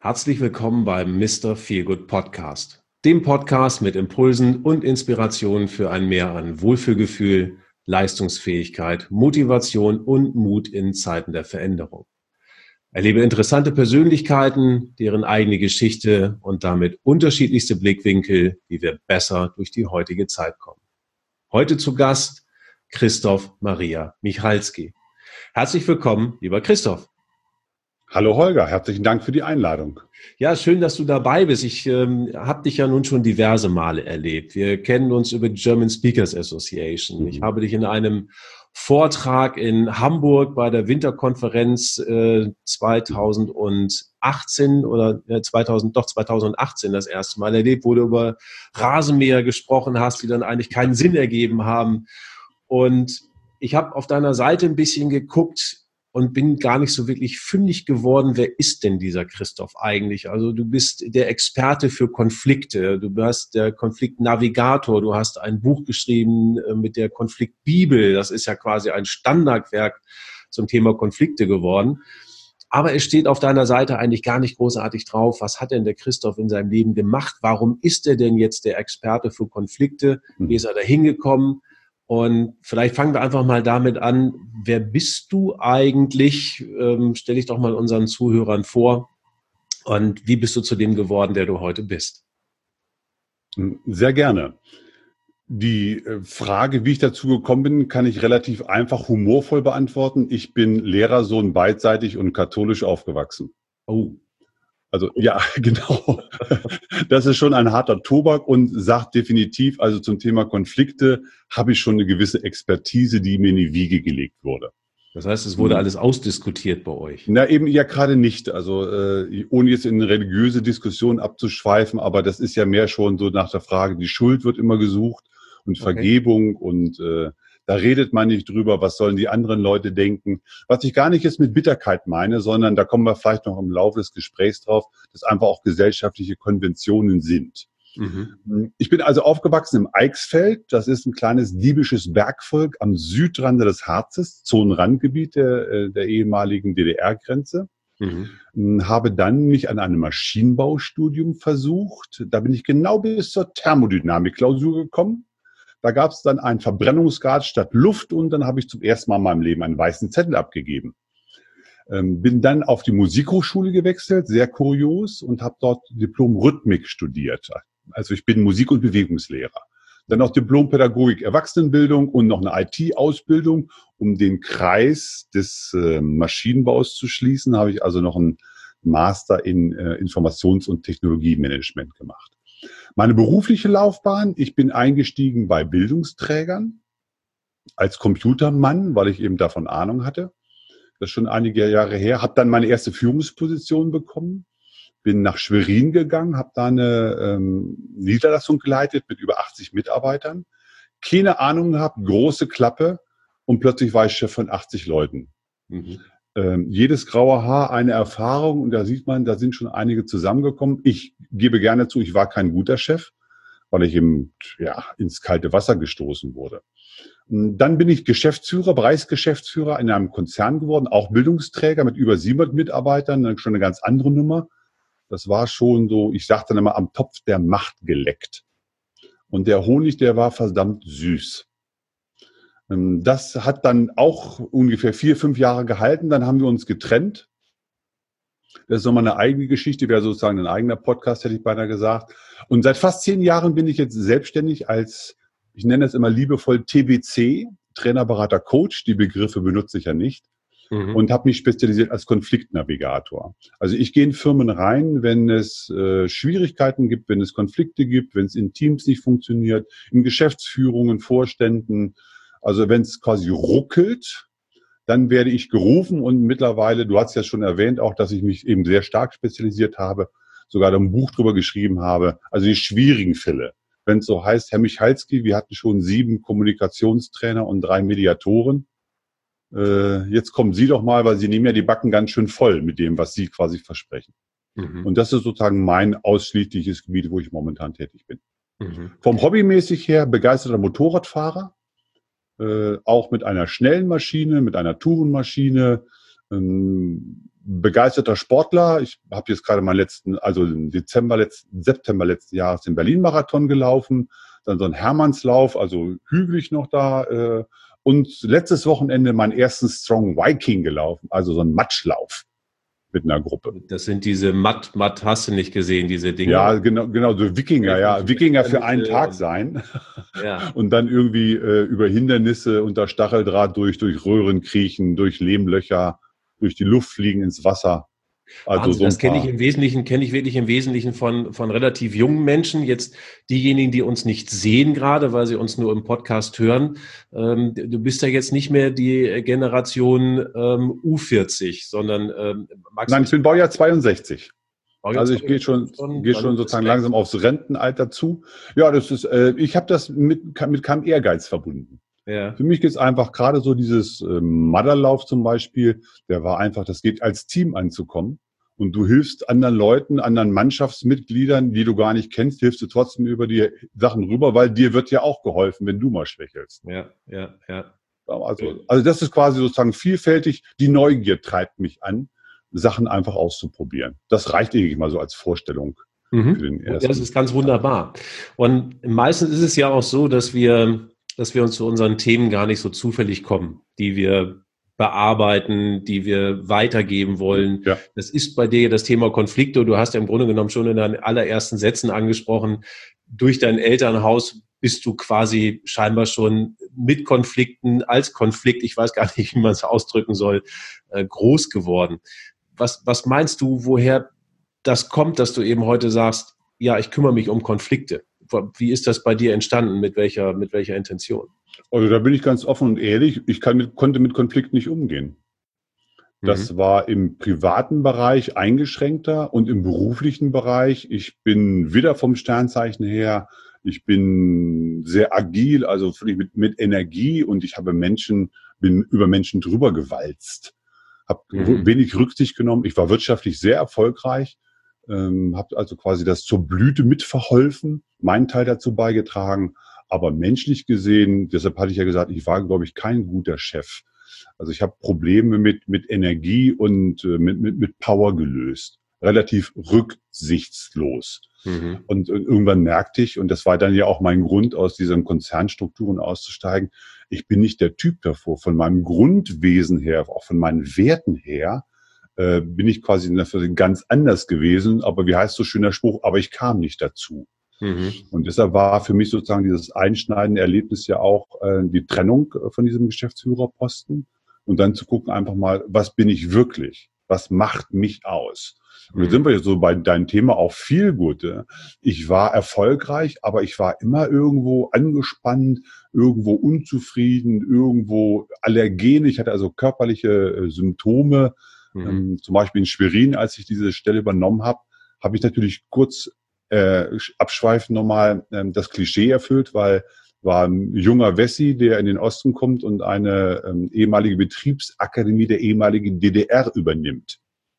Herzlich willkommen beim Mr. Feelgood Podcast, dem Podcast mit Impulsen und Inspirationen für ein Mehr an Wohlfühlgefühl, Leistungsfähigkeit, Motivation und Mut in Zeiten der Veränderung. Erlebe interessante Persönlichkeiten, deren eigene Geschichte und damit unterschiedlichste Blickwinkel, wie wir besser durch die heutige Zeit kommen. Heute zu Gast Christoph Maria Michalski. Herzlich willkommen, lieber Christoph. Hallo Holger, herzlichen Dank für die Einladung. Ja, schön, dass du dabei bist. Ich habe dich ja nun schon diverse Male erlebt. Wir kennen uns über die German Speakers Association. Ich habe dich in einem Vortrag in Hamburg bei der Winterkonferenz 2018 oder 2018 das erste Mal erlebt, wo du über Rasenmäher gesprochen hast, die dann eigentlich keinen Sinn ergeben haben. Und ich habe auf deiner Seite ein bisschen geguckt und bin gar nicht so wirklich fündig geworden, wer ist denn dieser Christoph eigentlich? Also du bist der Experte für Konflikte, du bist der Konfliktnavigator, du hast ein Buch geschrieben mit der Konfliktbibel, das ist ja quasi ein Standardwerk zum Thema Konflikte geworden. Aber es steht auf deiner Seite eigentlich gar nicht großartig drauf, was hat denn der Christoph in seinem Leben gemacht? Warum ist er denn jetzt der Experte für Konflikte? Wie ist er da hingekommen? Und vielleicht fangen wir einfach mal damit an, wer bist du eigentlich? Stell dich doch mal unseren Zuhörern vor. Und wie bist du zu dem geworden, der du heute bist? Sehr gerne. Die Frage, wie ich dazu gekommen bin, kann ich relativ einfach humorvoll beantworten. Ich bin Lehrersohn beidseitig und katholisch aufgewachsen. Oh. Also ja, genau. Das ist schon ein harter Tobak und sagt definitiv, also zum Thema Konflikte habe ich schon eine gewisse Expertise, die mir in die Wiege gelegt wurde. Das heißt, es wurde alles ausdiskutiert bei euch? Na eben ja gerade nicht. Also ohne jetzt in eine religiöse Diskussion abzuschweifen, aber das ist ja mehr schon so nach der Frage, die Schuld wird immer gesucht und Vergebung und da redet man nicht drüber, was sollen die anderen Leute denken. Was ich gar nicht jetzt mit Bitterkeit meine, sondern da kommen wir vielleicht noch im Laufe des Gesprächs drauf, dass einfach auch gesellschaftliche Konventionen sind. Mhm. Ich bin also aufgewachsen im Eichsfeld. Das ist ein kleines diebisches Bergvolk am Südrande des Harzes, Zonenrandgebiet der ehemaligen DDR-Grenze. Mhm. Habe dann mich an einem Maschinenbaustudium versucht. Da bin ich genau bis zur Thermodynamik-Klausur gekommen. Da gab es dann einen Verbrennungsgrad statt Luft und dann habe ich zum ersten Mal in meinem Leben einen weißen Zettel abgegeben. Bin dann auf die Musikhochschule gewechselt, sehr kurios, und habe dort Diplom-Rhythmik studiert. Also ich bin Musik- und Bewegungslehrer. Dann auch Diplom-Pädagogik, Erwachsenenbildung und noch eine IT-Ausbildung. Um den Kreis des Maschinenbaus zu schließen, habe ich also noch einen Master in Informations- und Technologiemanagement gemacht. Meine berufliche Laufbahn, ich bin eingestiegen bei Bildungsträgern als Computermann, weil ich eben davon Ahnung hatte. Das ist schon einige Jahre her. Habe dann meine erste Führungsposition bekommen, bin nach Schwerin gegangen, habe da eine Niederlassung geleitet mit über 80 Mitarbeitern. Keine Ahnung gehabt, große Klappe und plötzlich war ich Chef von 80 Leuten. Mhm. Jedes graue Haar eine Erfahrung und da sieht man, da sind schon einige zusammengekommen. Ich gebe gerne zu, ich war kein guter Chef, weil ich eben ins kalte Wasser gestoßen wurde. Dann bin ich Geschäftsführer, Bereichsgeschäftsführer in einem Konzern geworden, auch Bildungsträger mit über 700 Mitarbeitern, schon eine ganz andere Nummer. Das war schon so, ich sagte dann immer, am Topf der Macht geleckt. Und der Honig, der war verdammt süß. Das hat dann auch ungefähr 4-5 Jahre gehalten. Dann haben wir uns getrennt. Das ist nochmal eine eigene Geschichte, wäre sozusagen ein eigener Podcast, hätte ich beinahe gesagt. Und seit fast 10 Jahren bin ich jetzt selbstständig als, ich nenne es immer liebevoll TBC, Trainer, Berater, Coach. Die Begriffe benutze ich ja nicht. Und habe mich spezialisiert als Konfliktnavigator. Also ich gehe in Firmen rein, wenn es Schwierigkeiten gibt, wenn es Konflikte gibt, wenn es in Teams nicht funktioniert, in Geschäftsführungen, Vorständen. Also wenn es quasi ruckelt, dann werde ich gerufen und mittlerweile, du hast ja schon erwähnt, auch, dass ich mich eben sehr stark spezialisiert habe, sogar ein Buch drüber geschrieben habe, also die schwierigen Fälle. Wenn es so heißt, Herr Michalski, wir hatten schon 7 Kommunikationstrainer und 3 Mediatoren. Jetzt kommen Sie doch mal, weil Sie nehmen ja die Backen ganz schön voll mit dem, was Sie quasi versprechen. Mhm. Und das ist sozusagen mein ausschließliches Gebiet, wo ich momentan tätig bin. Mhm. Vom Hobbymäßig her begeisterter Motorradfahrer, auch mit einer schnellen Maschine, mit einer Tourenmaschine, begeisterter Sportler. Ich habe jetzt gerade im September letzten Jahres den Berlin-Marathon gelaufen, dann so einen Hermannslauf, also hügelig noch da, und letztes Wochenende meinen ersten Strong Viking gelaufen, also so einen Matschlauf mit einer Gruppe. Das sind diese Matt hast du nicht gesehen, diese Dinge. Ja, genau, so Wikinger, ja. Wikinger für einen Tag sein. Ja. Und dann irgendwie über Hindernisse unter Stacheldraht durch Röhren kriechen, durch Lehmlöcher, durch die Luft fliegen ins Wasser. Also Wahnsinn, das kenne ich wirklich im Wesentlichen von relativ jungen Menschen. Jetzt diejenigen, die uns nicht sehen gerade, weil sie uns nur im Podcast hören. Du bist ja jetzt nicht mehr die Generation U40, sondern Nein, ich bin Baujahr 62. Also ich gehe schon sozusagen langsam aufs Rentenalter zu. Ja, das ist, ich habe das mit keinem Ehrgeiz verbunden. Ja. Für mich geht es einfach gerade so dieses Madderlauf zum Beispiel, der war einfach, das geht als Team anzukommen und du hilfst anderen Leuten, anderen Mannschaftsmitgliedern, die du gar nicht kennst, hilfst du trotzdem über die Sachen rüber, weil dir wird ja auch geholfen, wenn du mal schwächelst. Ja. Also das ist quasi sozusagen vielfältig, die Neugier treibt mich an, Sachen einfach auszuprobieren. Das reicht irgendwie mal so als Vorstellung. Für den ersten. Das ist ganz wunderbar. Und meistens ist es ja auch so, dass wir uns zu unseren Themen gar nicht so zufällig kommen, die wir bearbeiten, die wir weitergeben wollen. Ja. Das ist bei dir das Thema Konflikte. Du hast ja im Grunde genommen schon in deinen allerersten Sätzen angesprochen, durch dein Elternhaus bist du quasi scheinbar schon mit Konflikten, als Konflikt, ich weiß gar nicht, wie man es ausdrücken soll, groß geworden. Was meinst du, woher das kommt, dass du eben heute sagst, ja, ich kümmere mich um Konflikte? Wie ist das bei dir entstanden? Mit welcher Intention? Also da bin ich ganz offen und ehrlich. Ich konnte mit Konflikten nicht umgehen. Das war im privaten Bereich eingeschränkter und im beruflichen Bereich. Ich bin wieder vom Sternzeichen her. Ich bin sehr agil, also mit Energie und ich bin über Menschen drüber gewalzt. Habe wenig Rücksicht genommen. Ich war wirtschaftlich sehr erfolgreich. Habe also quasi das zur Blüte mitverholfen, meinen Teil dazu beigetragen, aber menschlich gesehen, deshalb hatte ich ja gesagt, ich war, glaube ich, kein guter Chef. Also ich habe Probleme mit Energie und mit Power gelöst, relativ rücksichtslos. Und irgendwann merkte ich, und das war dann ja auch mein Grund, aus diesen Konzernstrukturen auszusteigen, ich bin nicht der Typ davor, von meinem Grundwesen her, auch von meinen Werten her, bin ich quasi ganz anders gewesen, aber wie heißt so schön der Spruch, aber ich kam nicht dazu. Und deshalb war für mich sozusagen dieses einschneidende Erlebnis ja auch die Trennung von diesem Geschäftsführerposten und dann zu gucken einfach mal, was bin ich wirklich? Was macht mich aus? Und jetzt sind wir jetzt so bei deinem Thema auch viel Gute. Ich war erfolgreich, aber ich war immer irgendwo angespannt, irgendwo unzufrieden, irgendwo allergen. Ich hatte also körperliche Symptome. Zum Beispiel in Schwerin, als ich diese Stelle übernommen habe, habe ich natürlich kurz abschweifend nochmal das Klischee erfüllt, weil war ein junger Wessi, der in den Osten kommt und eine ehemalige Betriebsakademie der ehemaligen DDR übernimmt.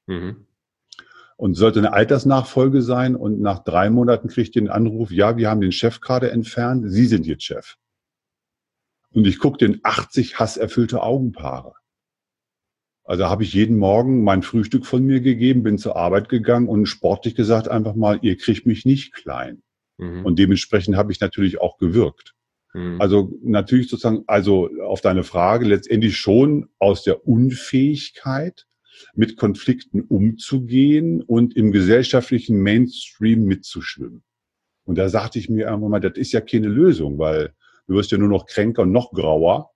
Und sollte eine Altersnachfolge sein und nach 3 Monaten kriegt ich den Anruf, ja, wir haben den Chef gerade entfernt, Sie sind jetzt Chef. Und ich gucke den 80 hasserfüllte Augenpaare. Also habe ich jeden Morgen mein Frühstück von mir gegeben, bin zur Arbeit gegangen und sportlich gesagt einfach mal, ihr kriegt mich nicht klein. Und dementsprechend habe ich natürlich auch gewirkt. Also natürlich sozusagen, also auf deine Frage, letztendlich schon aus der Unfähigkeit, mit Konflikten umzugehen und im gesellschaftlichen Mainstream mitzuschwimmen. Und da sagte ich mir einfach mal, das ist ja keine Lösung, weil du wirst ja nur noch kränker und noch grauer.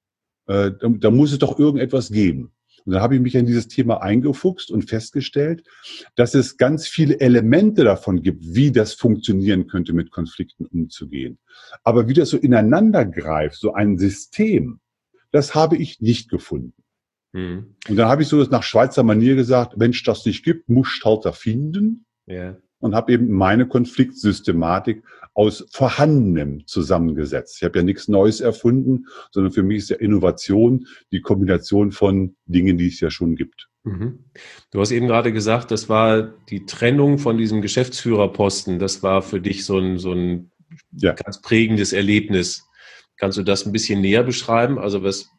Da muss es doch irgendetwas geben. Und dann habe ich mich in dieses Thema eingefuchst und festgestellt, dass es ganz viele Elemente davon gibt, wie das funktionieren könnte, mit Konflikten umzugehen. Aber wie das so ineinander greift, so ein System, das habe ich nicht gefunden. Und dann habe ich so das nach Schweizer Manier gesagt, wenn es das nicht gibt, muss halt erfinden. Ja. Und habe eben meine Konfliktsystematik aus Vorhandenem zusammengesetzt. Ich habe ja nichts Neues erfunden, sondern für mich ist ja Innovation die Kombination von Dingen, die es ja schon gibt. Du hast eben gerade gesagt, das war die Trennung von diesem Geschäftsführerposten. Das war für dich so ein ganz prägendes Erlebnis. Kannst du das ein bisschen näher beschreiben? Also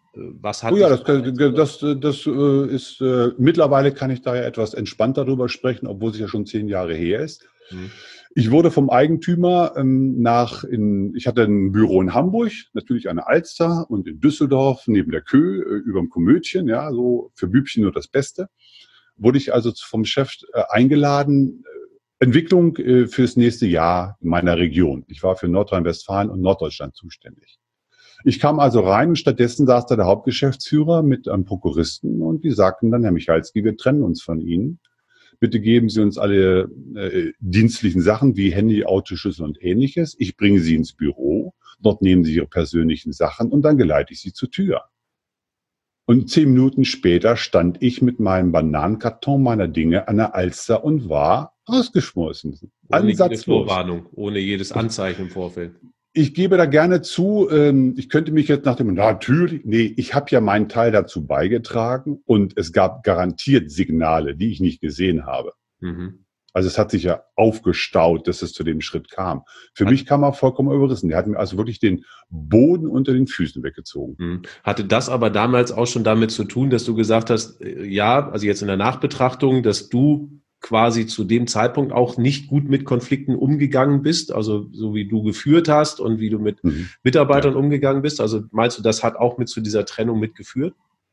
Was hat Oh ja, dich das ist, mittlerweile kann ich da ja etwas entspannter drüber sprechen, obwohl es ja schon 10 Jahre her ist. hm. Ich wurde vom Eigentümer ich hatte ein Büro in Hamburg, natürlich an der Alster und in Düsseldorf neben der Kö, über dem Komödchen, ja, so für Bübchen nur das Beste. Wurde ich also vom Chef eingeladen, Entwicklung fürs nächste Jahr in meiner Region. Ich war für Nordrhein-Westfalen und Norddeutschland zuständig. Ich kam also rein und stattdessen saß da der Hauptgeschäftsführer mit einem Prokuristen und die sagten dann, Herr Michalski, wir trennen uns von Ihnen. Bitte geben Sie uns alle dienstlichen Sachen wie Handy, Autoschlüssel und Ähnliches. Ich bringe Sie ins Büro. Dort nehmen Sie Ihre persönlichen Sachen und dann geleite ich Sie zur Tür. Und 10 Minuten später stand ich mit meinem Bananenkarton meiner Dinge an der Alster und war ausgeschmissen. Ohne jede Vorwarnung, ohne jedes Anzeichen im Vorfeld. Ich gebe da gerne zu, ich könnte mich jetzt nach dem, natürlich, nee, ich habe ja meinen Teil dazu beigetragen und es gab garantiert Signale, die ich nicht gesehen habe. Mhm. Also es hat sich ja aufgestaut, dass es zu dem Schritt kam. Für mich kam er vollkommen überrissen. Der hat mir also wirklich den Boden unter den Füßen weggezogen. Mhm. Hatte das aber damals auch schon damit zu tun, dass du gesagt hast, ja, also jetzt in der Nachbetrachtung, dass du quasi zu dem Zeitpunkt auch nicht gut mit Konflikten umgegangen bist, also so wie du geführt hast und wie du mit Mitarbeitern umgegangen bist? Also meinst du, das hat auch mit zu dieser Trennung mitgeführt?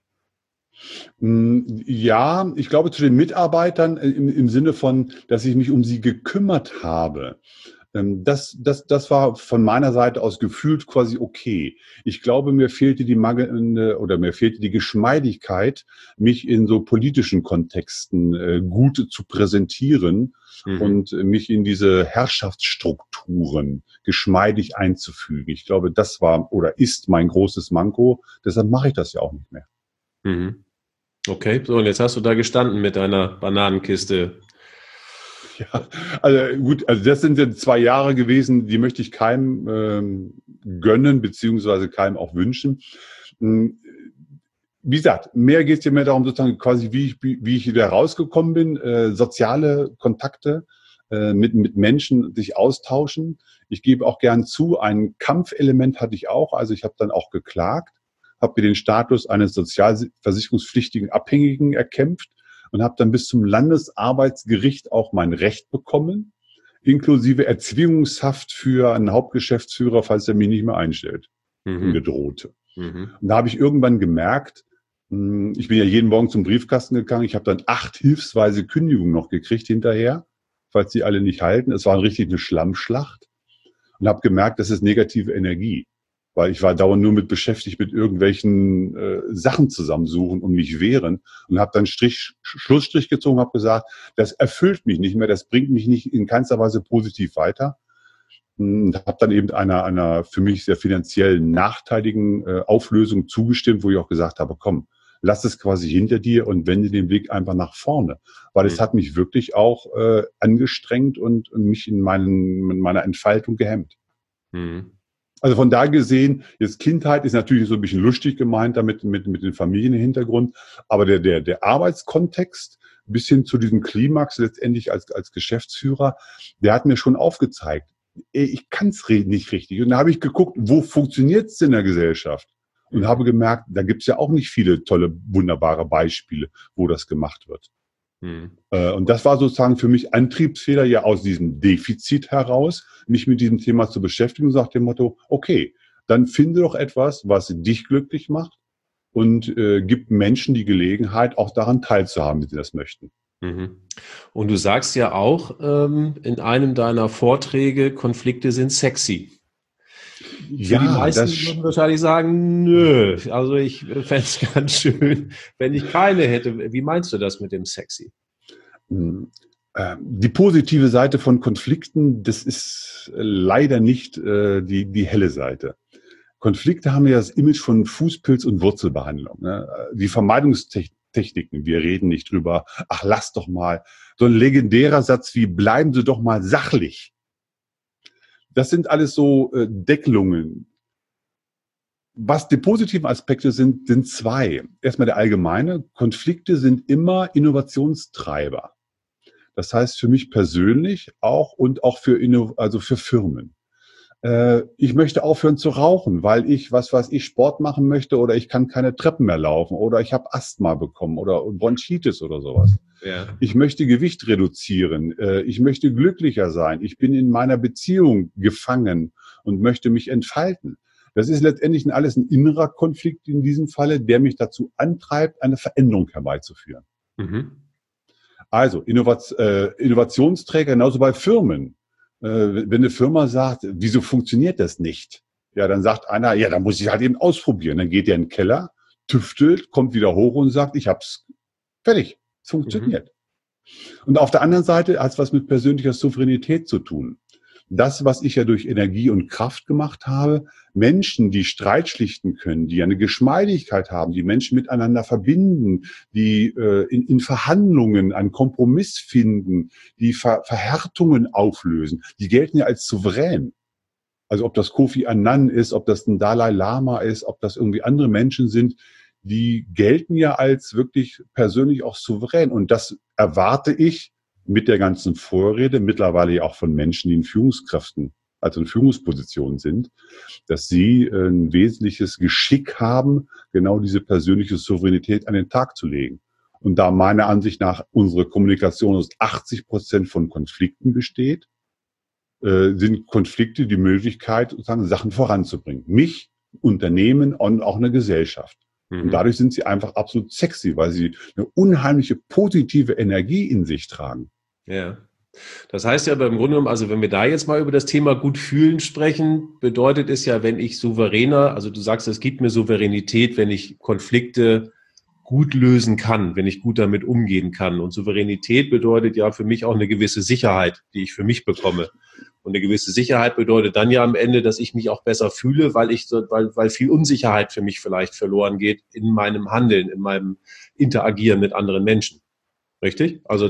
Ja, ich glaube zu den Mitarbeitern im Sinne von, dass ich mich um sie gekümmert habe. Das war von meiner Seite aus gefühlt quasi okay. Ich glaube, mir fehlte mir fehlte die Geschmeidigkeit, mich in so politischen Kontexten gut zu präsentieren und mich in diese Herrschaftsstrukturen geschmeidig einzufügen. Ich glaube, das war oder ist mein großes Manko. Deshalb mache ich das ja auch nicht mehr. Mhm. Okay, so und jetzt hast du da gestanden mit deiner Bananenkiste. Ja, also gut, also das sind jetzt 2 Jahre gewesen, die möchte ich keinem gönnen, beziehungsweise keinem auch wünschen. Wie gesagt, mehr geht es ja mehr darum, sozusagen quasi, wie ich wieder rausgekommen bin, soziale Kontakte mit Menschen sich austauschen. Ich gebe auch gern zu, ein Kampfelement hatte ich auch, also ich habe dann auch geklagt, habe mir den Status eines sozialversicherungspflichtigen Abhängigen erkämpft und habe dann bis zum Landesarbeitsgericht auch mein Recht bekommen, inklusive Erzwingungshaft für einen Hauptgeschäftsführer, falls er mich nicht mehr einstellt, gedroht. Und da habe ich irgendwann gemerkt, ich bin ja jeden Morgen zum Briefkasten gegangen, ich habe dann 8 hilfsweise Kündigungen noch gekriegt hinterher, falls die alle nicht halten. Es war richtig eine Schlammschlacht und habe gemerkt, das ist negative Energie. Weil ich war dauernd nur mit beschäftigt, mit irgendwelchen Sachen zusammensuchen und mich wehren und habe dann Schlussstrich gezogen, habe gesagt, das erfüllt mich nicht mehr, das bringt mich nicht in keinster Weise positiv weiter. Und habe dann eben einer für mich sehr finanziell nachteiligen Auflösung zugestimmt, wo ich auch gesagt habe, komm, lass es quasi hinter dir und wende den Blick einfach nach vorne. Weil es hat mich wirklich auch angestrengt und mich in meiner Entfaltung gehemmt. Also von da gesehen, jetzt Kindheit ist natürlich so ein bisschen lustig gemeint, damit mit dem Familienhintergrund, aber der Arbeitskontext bis hin zu diesem Klimax letztendlich als Geschäftsführer, der hat mir schon aufgezeigt, ich kann es nicht richtig. Und da habe ich geguckt, wo funktioniert es in der Gesellschaft? Und habe gemerkt, da gibt es ja auch nicht viele tolle, wunderbare Beispiele, wo das gemacht wird. Und das war sozusagen für mich Antriebsfehler, ja aus diesem Defizit heraus, mich mit diesem Thema zu beschäftigen und sagt dem Motto, okay, dann finde doch etwas, was dich glücklich macht und gib Menschen die Gelegenheit, auch daran teilzuhaben, wenn sie das möchten. Und du sagst ja auch in einem deiner Vorträge, Konflikte sind sexy. Für die meisten würden wahrscheinlich sagen, nö, also ich fände es ganz schön, wenn ich keine hätte. Wie meinst du das mit dem sexy? Die positive Seite von Konflikten, das ist leider nicht die helle Seite. Konflikte haben ja das Image von Fußpilz- und Wurzelbehandlung. Ne? Die Vermeidungstechniken, wir reden nicht drüber, ach lass doch mal. So ein legendärer Satz wie, bleiben Sie doch mal sachlich. Das sind alles so Deckelungen. Was die positiven Aspekte sind 2. Erstmal der allgemeine. Konflikte sind immer Innovationstreiber. Das heißt für mich persönlich auch und auch für Firmen. ich möchte aufhören zu rauchen, weil ich, was weiß ich, Sport machen möchte oder ich kann keine Treppen mehr laufen oder ich habe Asthma bekommen oder Bronchitis oder sowas. Ja. Ich möchte Gewicht reduzieren. Ich möchte glücklicher sein. Ich bin in meiner Beziehung gefangen und möchte mich entfalten. Das ist letztendlich alles ein innerer Konflikt in diesem Falle, der mich dazu antreibt, eine Veränderung herbeizuführen. Mhm. Also Innovationsträger, genauso bei Firmen. Wenn eine Firma sagt, wieso funktioniert das nicht? Ja, dann sagt einer, ja, dann muss ich halt eben ausprobieren. Dann geht er in den Keller, tüftelt, kommt wieder hoch und sagt, ich hab's fertig. Es funktioniert. Und auf der anderen Seite hat es was mit persönlicher Souveränität zu tun. Das, was ich ja durch Energie und Kraft gemacht habe, Menschen, die Streit schlichten können, die eine Geschmeidigkeit haben, die Menschen miteinander verbinden, die in Verhandlungen einen Kompromiss finden, die Verhärtungen auflösen, die gelten ja als souverän. Also ob das Kofi Annan ist, ob das ein Dalai Lama ist, ob das irgendwie andere Menschen sind, die gelten ja als wirklich persönlich auch souverän. Und das erwarte ich mit der ganzen Vorrede, mittlerweile ja auch von Menschen, die in Führungskräften, also in Führungspositionen sind, dass sie ein wesentliches Geschick haben, genau diese persönliche Souveränität an den Tag zu legen. Und da meiner Ansicht nach unsere Kommunikation aus 80% von Konflikten besteht, sind Konflikte die Möglichkeit, sozusagen Sachen voranzubringen. Mich, Unternehmen und auch eine Gesellschaft. Und dadurch sind sie einfach absolut sexy, weil sie eine unheimliche positive Energie in sich tragen. Ja. Das heißt ja aber im Grunde genommen, also wenn wir da jetzt mal über das Thema gut fühlen sprechen, bedeutet es ja, wenn ich souveräner, also du sagst, es gibt mir Souveränität, wenn ich Konflikte gut lösen kann, wenn ich gut damit umgehen kann. Und Souveränität bedeutet ja für mich auch eine gewisse Sicherheit, die ich für mich bekomme. Und eine gewisse Sicherheit bedeutet dann ja am Ende, dass ich mich auch besser fühle, weil viel Unsicherheit für mich vielleicht verloren geht in meinem Handeln, in meinem Interagieren mit anderen Menschen. Richtig? Also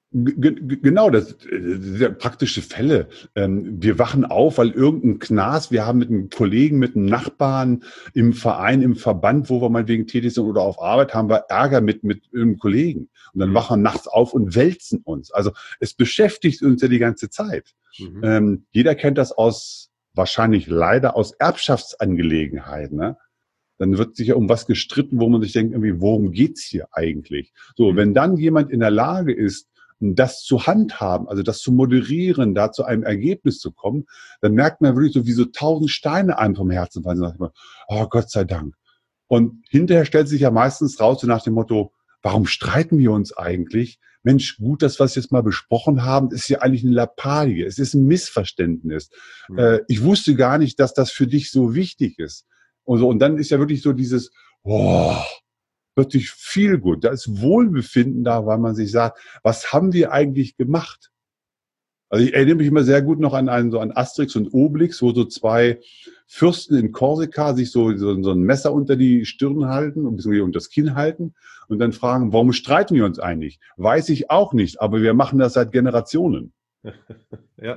Genau, das sind ja praktische Fälle. Wir wachen auf, weil irgendein Knast, wir haben mit einem Kollegen, mit einem Nachbarn im Verein, im Verband, wo wir meinetwegen tätig sind oder auf Arbeit, haben wir Ärger mit einem Kollegen. Und dann wachen wir nachts auf und wälzen uns. Also es beschäftigt uns ja die ganze Zeit. Jeder kennt das wahrscheinlich leider aus Erbschaftsangelegenheiten, ne? Dann wird sich ja um was gestritten, wo man sich denkt, irgendwie, worum geht's hier eigentlich? So, wenn dann jemand in der Lage ist, das zu handhaben, also das zu moderieren, da zu einem Ergebnis zu kommen, dann merkt man wirklich so, wie so 1000 Steine einem vom Herzen fallen. Dann sagt man, oh Gott sei Dank. Und hinterher stellt sich ja meistens raus, so nach dem Motto, warum streiten wir uns eigentlich? Mensch, gut, dass wir es jetzt mal besprochen haben, ist ja eigentlich eine Lappalie. Es ist ein Missverständnis. Ich wusste gar nicht, dass das für dich so wichtig ist. Und dann ist ja wirklich so dieses, plötzlich viel gut. Da ist Wohlbefinden da, weil man sich sagt, was haben wir eigentlich gemacht? Also ich erinnere mich immer sehr gut noch an Asterix und Obelix, wo so zwei Fürsten in Korsika sich so ein Messer unter die Stirn halten und unter das Kinn halten und dann fragen, warum streiten wir uns eigentlich? Weiß ich auch nicht, aber wir machen das seit Generationen. Ja.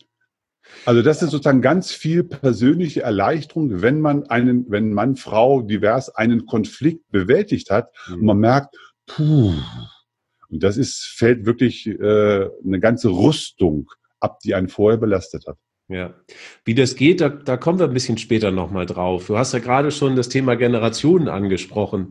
Also das ist sozusagen ganz viel persönliche Erleichterung, wenn Mann, Frau divers einen Konflikt bewältigt hat und man merkt, und das fällt wirklich eine ganze Rüstung ab, die einen vorher belastet hat. Ja, wie das geht, da kommen wir ein bisschen später nochmal drauf. Du hast ja gerade schon das Thema Generationen angesprochen.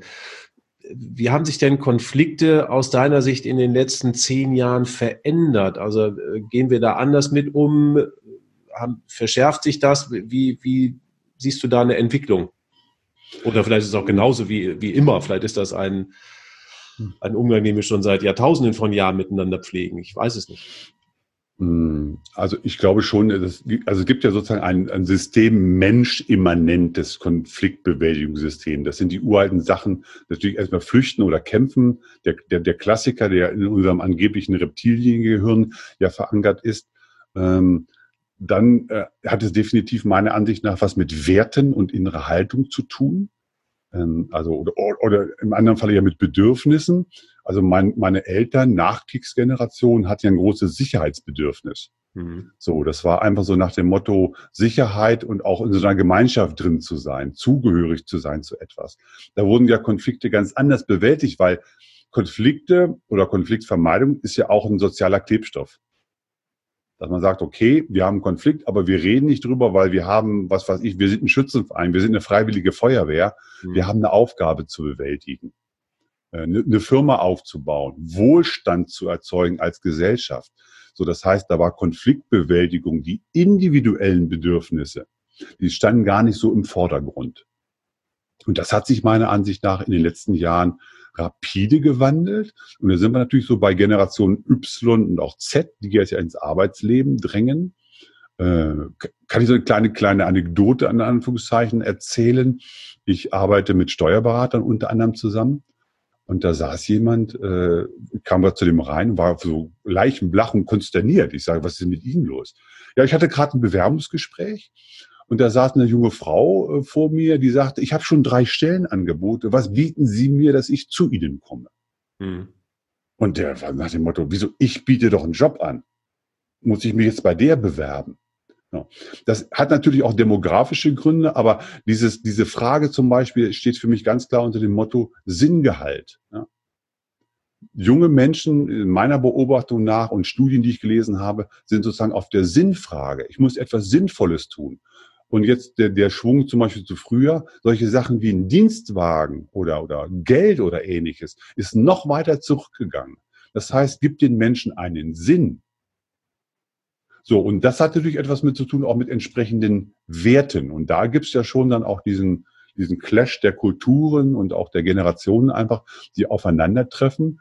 Wie haben sich denn Konflikte aus deiner Sicht in den letzten 10 Jahren verändert? Also gehen wir da anders mit um? Verschärft sich das? Wie siehst du da eine Entwicklung? Oder vielleicht ist es auch genauso wie immer. Vielleicht ist das ein Umgang, den wir schon seit Jahrtausenden von Jahren miteinander pflegen. Ich weiß es nicht. Also ich glaube schon, es gibt ja sozusagen ein System menschimmanentes Konfliktbewältigungssystem. Das sind die uralten Sachen, natürlich erstmal flüchten oder kämpfen. Der Klassiker, der in unserem angeblichen Reptiliengehirn ja verankert ist. Dann hat es definitiv meiner Ansicht nach was mit Werten und innerer Haltung zu tun. Oder im anderen Fall ja mit Bedürfnissen. Also meine Eltern, Nachkriegsgeneration, hatten ja ein großes Sicherheitsbedürfnis. So, das war einfach so nach dem Motto Sicherheit und auch in so einer Gemeinschaft drin zu sein, zugehörig zu sein zu etwas. Da wurden ja Konflikte ganz anders bewältigt, weil Konflikte oder Konfliktvermeidung ist ja auch ein sozialer Klebstoff. Dass man sagt, okay, wir haben einen Konflikt, aber wir reden nicht drüber, weil wir haben, was weiß ich, wir sind ein Schützenverein, wir sind eine freiwillige Feuerwehr, wir haben eine Aufgabe zu bewältigen, eine Firma aufzubauen, Wohlstand zu erzeugen als Gesellschaft. So, das heißt, da war Konfliktbewältigung, die individuellen Bedürfnisse, die standen gar nicht so im Vordergrund. Und das hat sich meiner Ansicht nach in den letzten Jahren rapide gewandelt. Und da sind wir natürlich so bei Generation Y und auch Z, die jetzt ja ins Arbeitsleben drängen. Kann ich so eine kleine Anekdote an Anführungszeichen erzählen? Ich arbeite mit Steuerberatern unter anderem zusammen. Und da saß jemand, kam da zu dem rein, war so leichenblach und konsterniert. Ich sage, was ist mit Ihnen los? Ja, ich hatte gerade ein Bewerbungsgespräch. Und da saß eine junge Frau vor mir, die sagte, ich habe schon 3 Stellenangebote. Was bieten Sie mir, dass ich zu Ihnen komme? Mhm. Und der war nach dem Motto, wieso, ich biete doch einen Job an. Muss ich mich jetzt bei der bewerben? Ja. Das hat natürlich auch demografische Gründe, aber diese Frage zum Beispiel steht für mich ganz klar unter dem Motto Sinngehalt. Ja. Junge Menschen in meiner Beobachtung nach und Studien, die ich gelesen habe, sind sozusagen auf der Sinnfrage. Ich muss etwas Sinnvolles tun. Und jetzt der Schwung zum Beispiel zu früher, solche Sachen wie ein Dienstwagen oder Geld oder Ähnliches, ist noch weiter zurückgegangen. Das heißt, gibt den Menschen einen Sinn. So, und das hat natürlich etwas mit zu tun, auch mit entsprechenden Werten. Und da gibt's ja schon dann auch diesen Clash der Kulturen und auch der Generationen einfach, die aufeinandertreffen.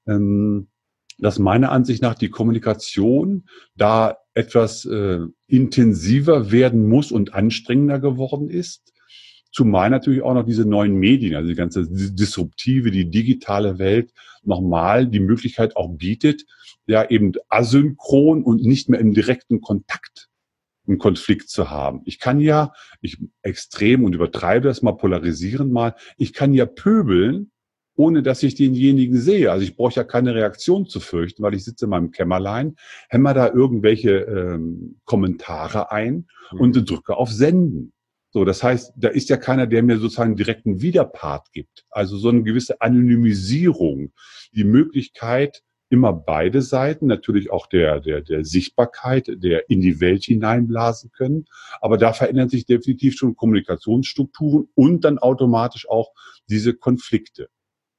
Dass meiner Ansicht nach die Kommunikation da etwas intensiver werden muss und anstrengender geworden ist. Zumal natürlich auch noch diese neuen Medien, also die ganze disruptive, die digitale Welt nochmal die Möglichkeit auch bietet, ja eben asynchron und nicht mehr im direkten Kontakt einen Konflikt zu haben. Ich kann ja, ich extrem und übertreibe das mal, polarisieren mal, ich kann ja pöbeln, ohne dass ich denjenigen sehe. Also ich brauche ja keine Reaktion zu fürchten, weil ich sitze in meinem Kämmerlein, hämmer da irgendwelche Kommentare ein und drücke auf Senden. So, das heißt, da ist ja keiner, der mir sozusagen direkt einen Widerpart gibt. Also so eine gewisse Anonymisierung, die Möglichkeit, immer beide Seiten, natürlich auch der Sichtbarkeit, der in die Welt hineinblasen können. Aber da verändern sich definitiv schon Kommunikationsstrukturen und dann automatisch auch diese Konflikte.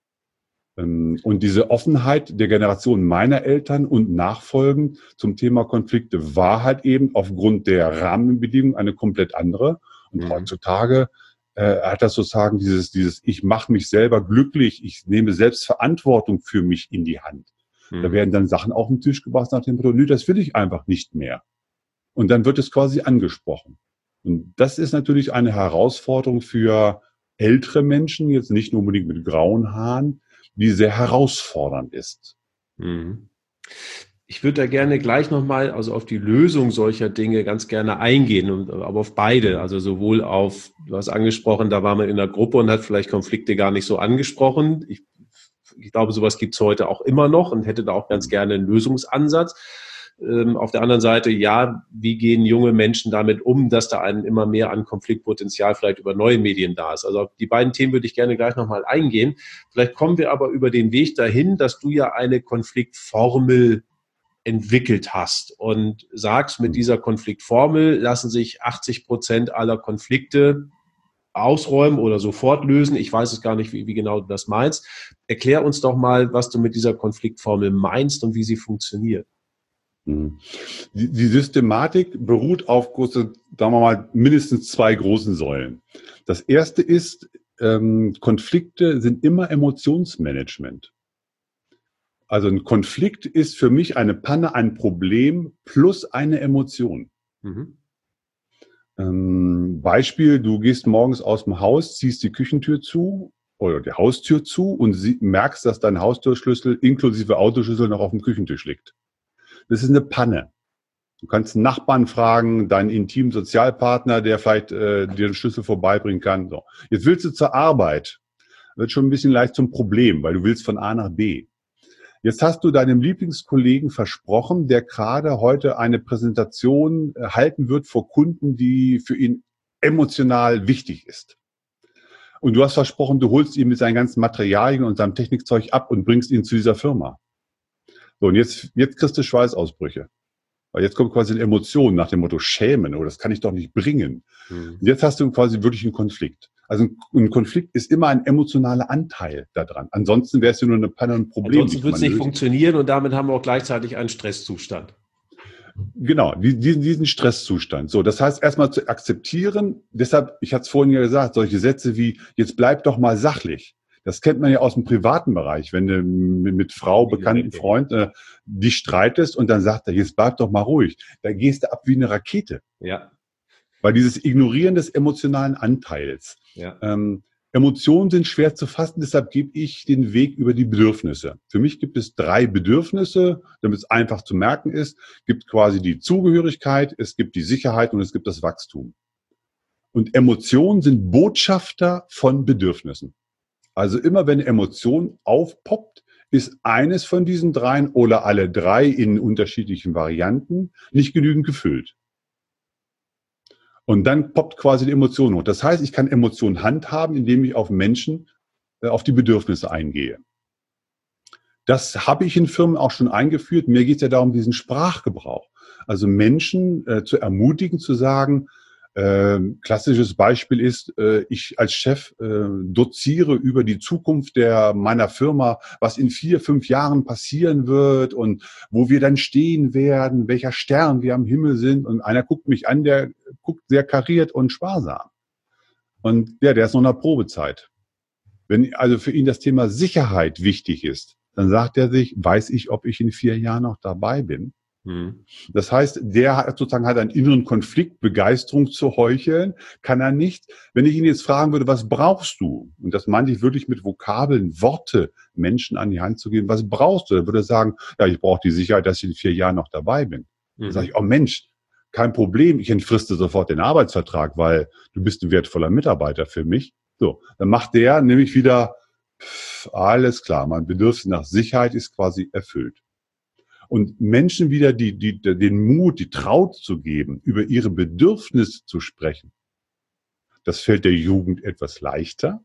Und diese Offenheit der Generation meiner Eltern und nachfolgend zum Thema Konflikte war halt eben aufgrund der Rahmenbedingungen eine komplett andere. Und heutzutage hat das sozusagen dieses ich mache mich selber glücklich, ich nehme selbst Verantwortung für mich in die Hand. Da werden dann Sachen auf den Tisch gebracht nach dem Motto, nö, das will ich einfach nicht mehr. Und dann wird es quasi angesprochen. Und das ist natürlich eine Herausforderung für ältere Menschen, jetzt nicht nur unbedingt mit grauen Haaren, die sehr herausfordernd ist. Ich würde da gerne gleich nochmal also auf die Lösung solcher Dinge ganz gerne eingehen, aber auf beide. Also sowohl auf, du hast angesprochen, da war man in der Gruppe und hat vielleicht Konflikte gar nicht so angesprochen. Ich glaube, sowas gibt es heute auch immer noch und hätte da auch ganz gerne einen Lösungsansatz. Auf der anderen Seite, ja, wie gehen junge Menschen damit um, dass da immer mehr an Konfliktpotenzial vielleicht über neue Medien da ist. Also auf die beiden Themen würde ich gerne gleich nochmal eingehen. Vielleicht kommen wir aber über den Weg dahin, dass du ja eine Konfliktformel entwickelt hast und sagst, mit dieser Konfliktformel lassen sich 80% aller Konflikte ausräumen oder sofort lösen. Ich weiß es gar nicht, wie genau du das meinst. Erklär uns doch mal, was du mit dieser Konfliktformel meinst und wie sie funktioniert. Die Systematik beruht auf sagen wir mal, mindestens 2 großen Säulen. Das erste ist, Konflikte sind immer Emotionsmanagement. Also ein Konflikt ist für mich eine Panne, ein Problem plus eine Emotion. Beispiel, du gehst morgens aus dem Haus, ziehst die Küchentür zu oder die Haustür zu und merkst, dass dein Haustürschlüssel inklusive Autoschlüssel noch auf dem Küchentisch liegt. Das ist eine Panne. Du kannst einen Nachbarn fragen, deinen intimen Sozialpartner, der vielleicht dir den Schlüssel vorbeibringen kann. So. Jetzt willst du zur Arbeit. Wird schon ein bisschen leicht zum Problem, weil du willst von A nach B. Jetzt hast du deinem Lieblingskollegen versprochen, der gerade heute eine Präsentation halten wird vor Kunden, die für ihn emotional wichtig ist. Und du hast versprochen, du holst ihn mit seinen ganzen Materialien und seinem Technikzeug ab und bringst ihn zu dieser Firma. So, und jetzt kriegst du Schweißausbrüche. Weil jetzt kommt quasi eine Emotion nach dem Motto schämen, oder das kann ich doch nicht bringen. Und jetzt hast du quasi wirklich einen Konflikt. Also ein Konflikt ist immer ein emotionaler Anteil daran. Ansonsten wäre es ja nur ein Problem. Ansonsten wird es nicht funktionieren und damit haben wir auch gleichzeitig einen Stresszustand. Genau, diesen Stresszustand. So, das heißt, erstmal zu akzeptieren. Deshalb, ich hatte es vorhin ja gesagt, solche Sätze wie, jetzt bleib doch mal sachlich. Das kennt man ja aus dem privaten Bereich, wenn du mit Frau, bekannten Freund dich streitest und dann sagt er, jetzt bleib doch mal ruhig. Da gehst du ab wie eine Rakete. Ja. Weil dieses Ignorieren des emotionalen Anteils. Ja. Emotionen sind schwer zu fassen, deshalb gebe ich den Weg über die Bedürfnisse. Für mich gibt es 3 Bedürfnisse, damit es einfach zu merken ist. Es gibt quasi die Zugehörigkeit, es gibt die Sicherheit und es gibt das Wachstum. Und Emotionen sind Botschafter von Bedürfnissen. Also immer wenn eine Emotion aufpoppt, ist eines von diesen 3 oder alle 3 in unterschiedlichen Varianten nicht genügend gefüllt. Und dann poppt quasi die Emotion hoch. Das heißt, ich kann Emotionen handhaben, indem ich auf Menschen, auf die Bedürfnisse eingehe. Das habe ich in Firmen auch schon eingeführt. Mir geht es ja darum, diesen Sprachgebrauch. Also Menschen zu ermutigen, zu sagen, klassisches Beispiel ist, ich als Chef doziere über die Zukunft meiner Firma, was in 4, 5 Jahren passieren wird und wo wir dann stehen werden, welcher Stern wir am Himmel sind. Und einer guckt mich an, der guckt sehr kariert und sparsam. Und ja, der ist noch in der Probezeit. Wenn also für ihn das Thema Sicherheit wichtig ist, dann sagt er sich, weiß ich, ob ich in 4 Jahren noch dabei bin? Das heißt, der hat sozusagen einen inneren Konflikt, Begeisterung zu heucheln, kann er nicht. Wenn ich ihn jetzt fragen würde, was brauchst du? Und das meinte ich wirklich mit Vokabeln, Worte Menschen an die Hand zu geben. Was brauchst du? Dann würde er sagen, ja, ich brauche die Sicherheit, dass ich in 4 Jahren noch dabei bin. Dann sage ich, oh Mensch, kein Problem, ich entfriste sofort den Arbeitsvertrag, weil du bist ein wertvoller Mitarbeiter für mich. So, dann macht der nämlich wieder, alles klar, mein Bedürfnis nach Sicherheit ist quasi erfüllt. Und Menschen wieder den Mut, die Traut zu geben, über ihre Bedürfnisse zu sprechen, das fällt der Jugend etwas leichter.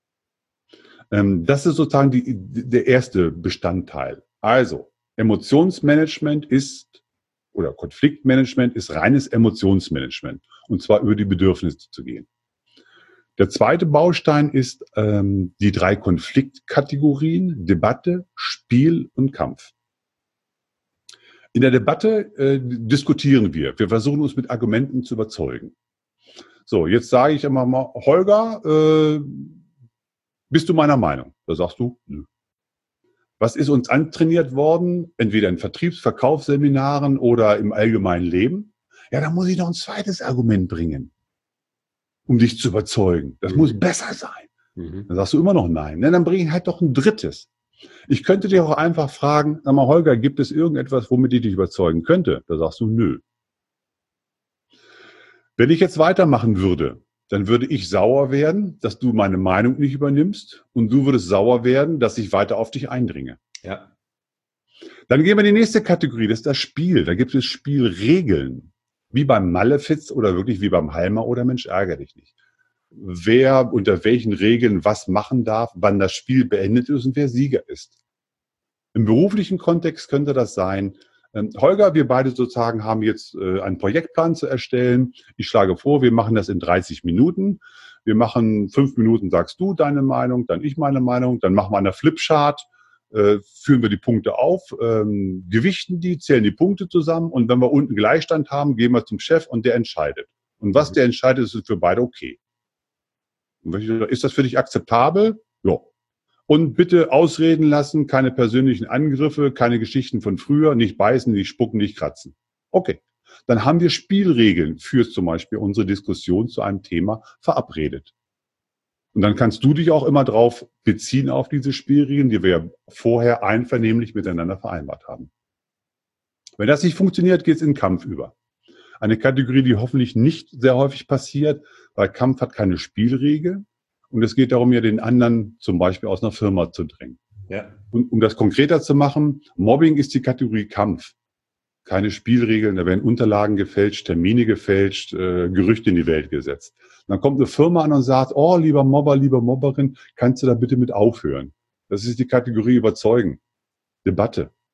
Das ist sozusagen der erste Bestandteil. Also, Emotionsmanagement oder Konfliktmanagement ist reines Emotionsmanagement. Und zwar über die Bedürfnisse zu gehen. Der zweite Baustein ist die 3 Konfliktkategorien, Debatte, Spiel und Kampf. In der Debatte diskutieren wir. Wir versuchen uns mit Argumenten zu überzeugen. So, jetzt sage ich immer mal, Holger, bist du meiner Meinung? Da sagst du, nö. Was ist uns antrainiert worden? Entweder in Verkaufsseminaren oder im allgemeinen Leben? Ja, da muss ich noch ein zweites Argument bringen, um dich zu überzeugen. Das muss besser sein. Dann sagst du immer noch nein. Dann bringe ich halt doch ein drittes. Ich könnte dich auch einfach fragen, sag mal, Holger, gibt es irgendetwas, womit ich dich überzeugen könnte? Da sagst du, nö. Wenn ich jetzt weitermachen würde, dann würde ich sauer werden, dass du meine Meinung nicht übernimmst und du würdest sauer werden, dass ich weiter auf dich eindringe. Ja. Dann gehen wir in die nächste Kategorie, das ist das Spiel. Da gibt es Spielregeln, wie beim Malefiz oder wirklich wie beim Halmer oder Mensch, ärgere dich nicht. Wer unter welchen Regeln was machen darf, wann das Spiel beendet ist und wer Sieger ist. Im beruflichen Kontext könnte das sein, Holger, wir beide sozusagen haben jetzt einen Projektplan zu erstellen. Ich schlage vor, wir machen das in 30 Minuten. Wir machen 5 Minuten, sagst du deine Meinung, dann ich meine Meinung, dann machen wir eine Flipchart, führen wir die Punkte auf, gewichten die, zählen die Punkte zusammen und wenn wir unten Gleichstand haben, gehen wir zum Chef und der entscheidet. Und was der entscheidet, ist für beide okay. Ist das für dich akzeptabel? Ja. Und bitte ausreden lassen, keine persönlichen Angriffe, keine Geschichten von früher, nicht beißen, nicht spucken, nicht kratzen. Okay. Dann haben wir Spielregeln für zum Beispiel unsere Diskussion zu einem Thema verabredet. Und dann kannst du dich auch immer drauf beziehen auf diese Spielregeln, die wir ja vorher einvernehmlich miteinander vereinbart haben. Wenn das nicht funktioniert, geht es in den Kampf über. Eine Kategorie, die hoffentlich nicht sehr häufig passiert, weil Kampf hat keine Spielregel. Und es geht darum, ja den anderen zum Beispiel aus einer Firma zu drängen. Ja. Und um das konkreter zu machen, Mobbing ist die Kategorie Kampf. Keine Spielregeln, da werden Unterlagen gefälscht, Termine gefälscht, Gerüchte in die Welt gesetzt. Und dann kommt eine Firma an und sagt, oh, lieber Mobber, liebe Mobberin, kannst du da bitte mit aufhören? Das ist die Kategorie Überzeugen, Debatte.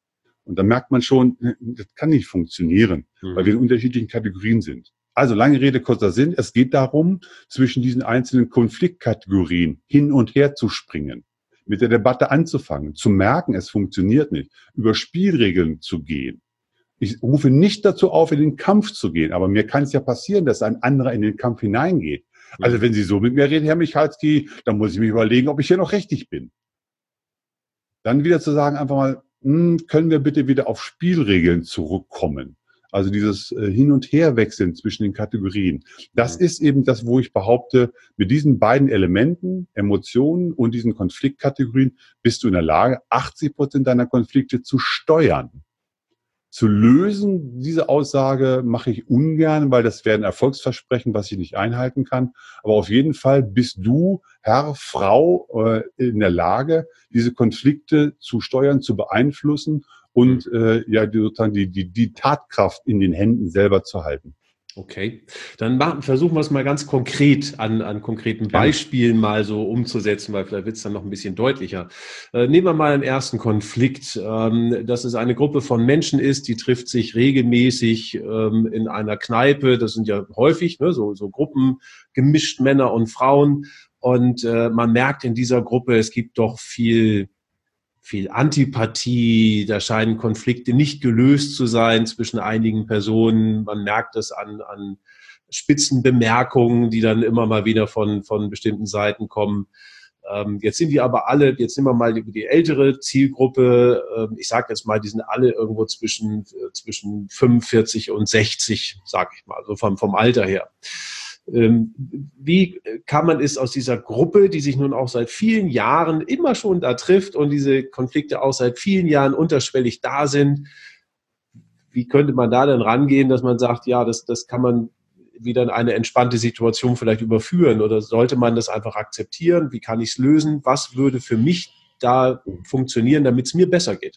Und dann merkt man schon, das kann nicht funktionieren, weil wir in unterschiedlichen Kategorien sind. Also lange Rede, kurzer Sinn. Es geht darum, zwischen diesen einzelnen Konfliktkategorien hin und her zu springen, mit der Debatte anzufangen, zu merken, es funktioniert nicht, über Spielregeln zu gehen. Ich rufe nicht dazu auf, in den Kampf zu gehen, aber mir kann es ja passieren, dass ein anderer in den Kampf hineingeht. Also wenn Sie so mit mir reden, Herr Michalski, dann muss ich mich überlegen, ob ich hier noch richtig bin. Dann wieder zu sagen, einfach mal, können wir bitte wieder auf Spielregeln zurückkommen? Also dieses Hin- und Herwechseln zwischen den Kategorien. Das ist eben das, wo ich behaupte, mit diesen beiden Elementen, Emotionen und diesen Konfliktkategorien, bist du in der Lage, 80% deiner Konflikte zu steuern. Zu lösen, diese Aussage mache ich ungern, weil das wäre ein Erfolgsversprechen, was ich nicht einhalten kann. Aber auf jeden Fall bist du, Herr, Frau, in der Lage, diese Konflikte zu steuern, zu beeinflussen und sozusagen die Tatkraft in den Händen selber zu halten. Okay, dann versuchen wir es mal ganz konkret an konkreten Beispielen mal so umzusetzen, weil vielleicht wird es dann noch ein bisschen deutlicher. Nehmen wir mal einen ersten Konflikt, dass es eine Gruppe von Menschen ist, die trifft sich regelmäßig in einer Kneipe. Das sind ja häufig so Gruppen, gemischt Männer und Frauen. Und man merkt in dieser Gruppe, es gibt doch viel Antipathie, da scheinen Konflikte nicht gelöst zu sein zwischen einigen Personen. Man merkt es an Spitzenbemerkungen, die dann immer mal wieder von bestimmten Seiten kommen. Jetzt sind die aber alle, jetzt nehmen wir mal die ältere Zielgruppe, ich sage jetzt mal, die sind alle irgendwo zwischen 45 und 60, sage ich mal, so vom Alter her. Wie kann man es aus dieser Gruppe, die sich nun auch seit vielen Jahren immer schon da trifft und diese Konflikte auch seit vielen Jahren unterschwellig da sind, wie könnte man da denn rangehen, dass man sagt, ja, das kann man wieder in eine entspannte Situation vielleicht überführen, oder sollte man das einfach akzeptieren? Wie kann ich es lösen? Was würde für mich da funktionieren, damit es mir besser geht?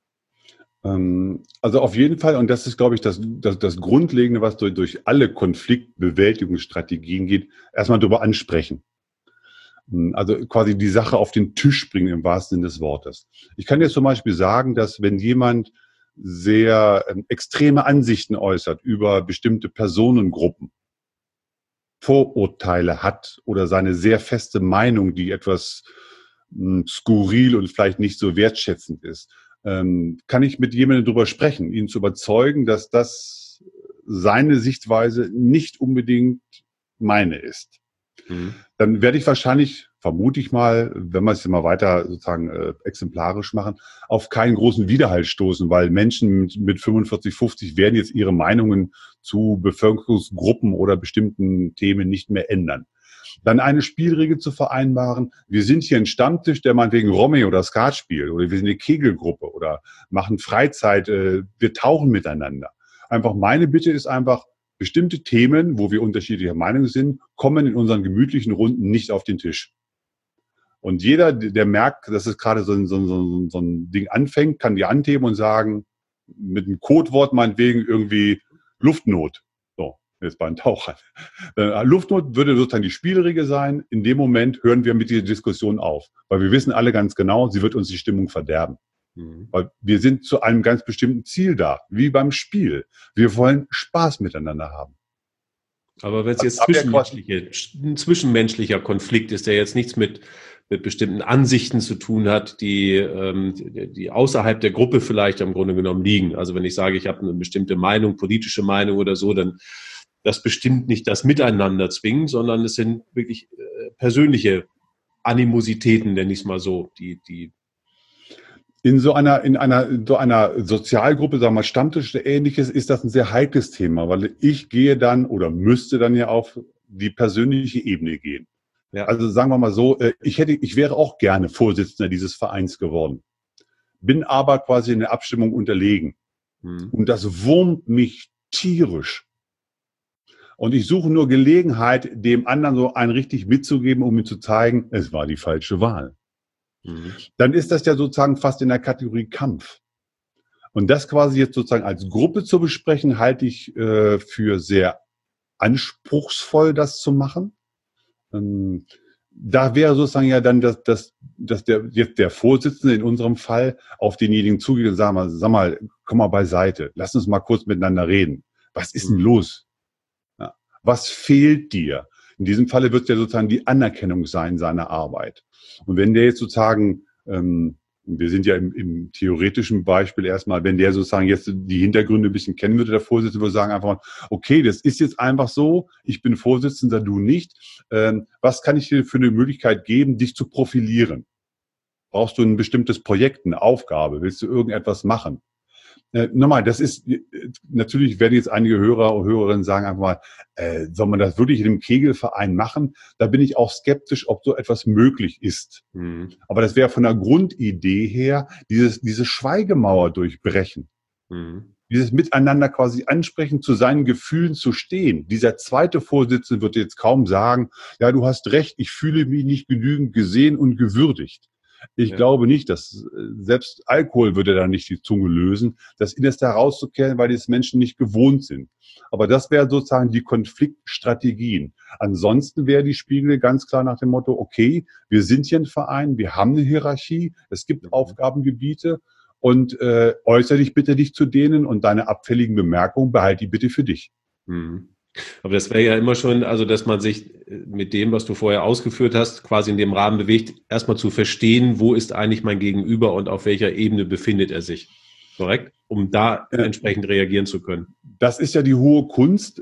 Also auf jeden Fall, und das ist, glaube ich, das Grundlegende, was durch alle Konfliktbewältigungsstrategien geht, erstmal darüber ansprechen. Also quasi die Sache auf den Tisch bringen im wahrsten Sinne des Wortes. Ich kann jetzt zum Beispiel sagen, dass wenn jemand sehr extreme Ansichten äußert über bestimmte Personengruppen, Vorurteile hat oder seine sehr feste Meinung, die etwas skurril und vielleicht nicht so wertschätzend ist, kann ich mit jemandem darüber sprechen, ihn zu überzeugen, dass das seine Sichtweise nicht unbedingt meine ist. Dann werde ich wahrscheinlich, vermute ich mal, wenn wir es mal weiter sozusagen exemplarisch machen, auf keinen großen Widerhall stoßen, weil Menschen mit 45, 50 werden jetzt ihre Meinungen zu Bevölkerungsgruppen oder bestimmten Themen nicht mehr ändern. Dann eine Spielregel zu vereinbaren. Wir sind hier ein Stammtisch, der meinetwegen Romy oder Skat spielt, oder wir sind eine Kegelgruppe oder machen Freizeit, wir tauchen miteinander. Einfach meine Bitte ist einfach, bestimmte Themen, wo wir unterschiedlicher Meinung sind, kommen in unseren gemütlichen Runden nicht auf den Tisch. Und jeder, der merkt, dass es gerade so ein Ding anfängt, kann die anheben und sagen, mit einem Codewort meinetwegen irgendwie Luftnot. So, jetzt bei einem Taucher. Luftnot würde sozusagen die Spielregel sein. In dem Moment hören wir mit dieser Diskussion auf. Weil wir wissen alle ganz genau, sie wird uns die Stimmung verderben. Weil wir sind zu einem ganz bestimmten Ziel da, wie beim Spiel. Wir wollen Spaß miteinander haben. Aber wenn es jetzt ein zwischenmenschlicher Konflikt ist, der jetzt nichts mit bestimmten Ansichten zu tun hat, die außerhalb der Gruppe vielleicht im Grunde genommen liegen. Also wenn ich sage, ich habe eine bestimmte Meinung, politische Meinung oder so, dann das bestimmt nicht das Miteinander zwingen, sondern es sind wirklich persönliche Animositäten, nenne ich es mal so, die in so einer Sozialgruppe, sagen wir mal Stammtisch oder Ähnliches, ist das ein sehr heikles Thema, weil ich gehe dann oder müsste dann ja auf die persönliche Ebene gehen. Ja. Also sagen wir mal so, ich wäre auch gerne Vorsitzender dieses Vereins geworden, bin aber quasi in der Abstimmung unterlegen. Und das wurmt mich tierisch. Und ich suche nur Gelegenheit, dem anderen so einen richtig mitzugeben, um ihm zu zeigen, es war die falsche Wahl. Dann ist das ja sozusagen fast in der Kategorie Kampf. Und das quasi jetzt sozusagen als Gruppe zu besprechen, halte ich für sehr anspruchsvoll, das zu machen. da wäre sozusagen ja dann, dass jetzt der Vorsitzende in unserem Fall auf denjenigen zugeht und sag mal, komm mal beiseite, lass uns mal kurz miteinander reden. Was ist denn los? Ja. Was fehlt dir? In diesem Falle wird es ja sozusagen die Anerkennung sein seiner Arbeit. Und wenn der jetzt sozusagen, wir sind ja im theoretischen Beispiel erstmal, wenn der sozusagen jetzt die Hintergründe ein bisschen kennen würde, der Vorsitzende würde sagen einfach mal, okay, das ist jetzt einfach so, ich bin Vorsitzender, du nicht. Was kann ich dir für eine Möglichkeit geben, dich zu profilieren? Brauchst du ein bestimmtes Projekt, eine Aufgabe? Willst du irgendetwas machen? Nochmal, das ist, natürlich werden jetzt einige Hörer und Hörerinnen sagen einfach mal, soll man das wirklich in einem Kegelverein machen? Da bin ich auch skeptisch, ob so etwas möglich ist. Mhm. Aber das wäre von der Grundidee her, diese Schweigemauer durchbrechen. Mhm. Dieses Miteinander quasi ansprechen, zu seinen Gefühlen zu stehen. Dieser zweite Vorsitzende wird jetzt kaum sagen, ja, du hast recht, ich fühle mich nicht genügend gesehen und gewürdigt. Ich glaube nicht, dass selbst Alkohol würde da nicht die Zunge lösen, das Innerste herauszukehren, weil die es Menschen nicht gewohnt sind. Aber das wäre sozusagen die Konfliktstrategien. Ansonsten wäre die Spiegel ganz klar nach dem Motto, okay, wir sind hier ein Verein, wir haben eine Hierarchie, es gibt Aufgabengebiete und äußere dich bitte nicht zu denen und deine abfälligen Bemerkungen behalte die bitte für dich. Mhm. Aber das wäre ja immer schon, also dass man sich mit dem, was du vorher ausgeführt hast, quasi in dem Rahmen bewegt, erstmal zu verstehen, wo ist eigentlich mein Gegenüber und auf welcher Ebene befindet er sich. Korrekt? Um da entsprechend reagieren zu können. Das ist ja die hohe Kunst.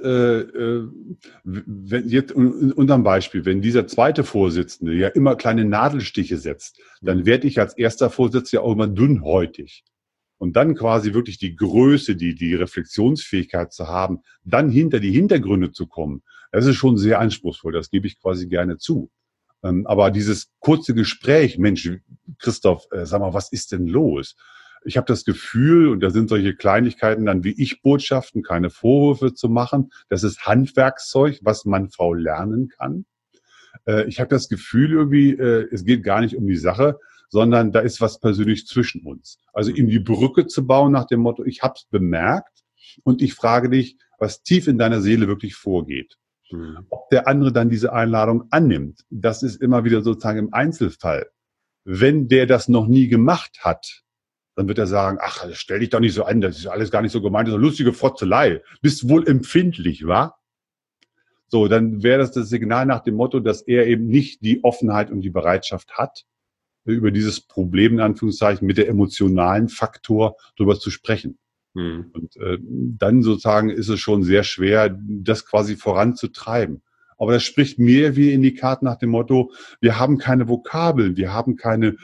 Wenn jetzt in unserem Beispiel, wenn dieser zweite Vorsitzende ja immer kleine Nadelstiche setzt, dann werde ich als erster Vorsitzender auch immer dünnhäutig. Und dann quasi wirklich die Größe, die Reflexionsfähigkeit zu haben, dann hinter die Hintergründe zu kommen, das ist schon sehr anspruchsvoll. Das gebe ich quasi gerne zu. Aber dieses kurze Gespräch, Mensch, Christoph, sag mal, was ist denn los? Ich habe das Gefühl, und da sind solche Kleinigkeiten dann wie Ich-Botschaften, keine Vorwürfe zu machen. Das ist Handwerkszeug, was man faul lernen kann. Ich habe das Gefühl irgendwie, es geht gar nicht um die Sache, sondern da ist was persönlich zwischen uns. Also ihm die Brücke zu bauen nach dem Motto, ich habe es bemerkt und ich frage dich, was tief in deiner Seele wirklich vorgeht. Mhm. Ob der andere dann diese Einladung annimmt, das ist immer wieder sozusagen im Einzelfall. Wenn der das noch nie gemacht hat, dann wird er sagen, ach, stell dich doch nicht so an, das ist alles gar nicht so gemeint, das ist eine lustige Frotzelei. Bist wohl empfindlich, wa? So, dann wäre das Signal nach dem Motto, dass er eben nicht die Offenheit und die Bereitschaft hat, über dieses Problem, in Anführungszeichen, mit der emotionalen Faktor drüber zu sprechen. Mhm. Und dann sozusagen ist es schon sehr schwer, das quasi voranzutreiben. Aber das spricht mir wie in die Karten nach dem Motto, wir haben keine Vokabeln, wir haben keinen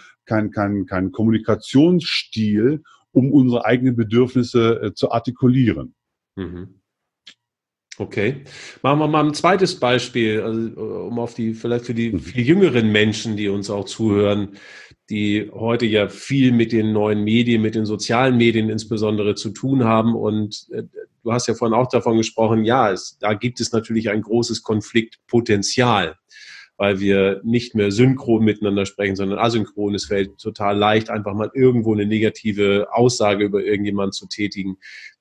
Kommunikationsstil, um unsere eigenen Bedürfnisse zu artikulieren. Mhm. Okay. Machen wir mal ein zweites Beispiel, also, um auf vielleicht für die viel jüngeren Menschen, die uns auch zuhören, die heute ja viel mit den neuen Medien, mit den sozialen Medien insbesondere zu tun haben. Und du hast ja vorhin auch davon gesprochen, ja, da gibt es natürlich ein großes Konfliktpotenzial, weil wir nicht mehr synchron miteinander sprechen, sondern asynchron. Es fällt total leicht, einfach mal irgendwo eine negative Aussage über irgendjemanden zu tätigen.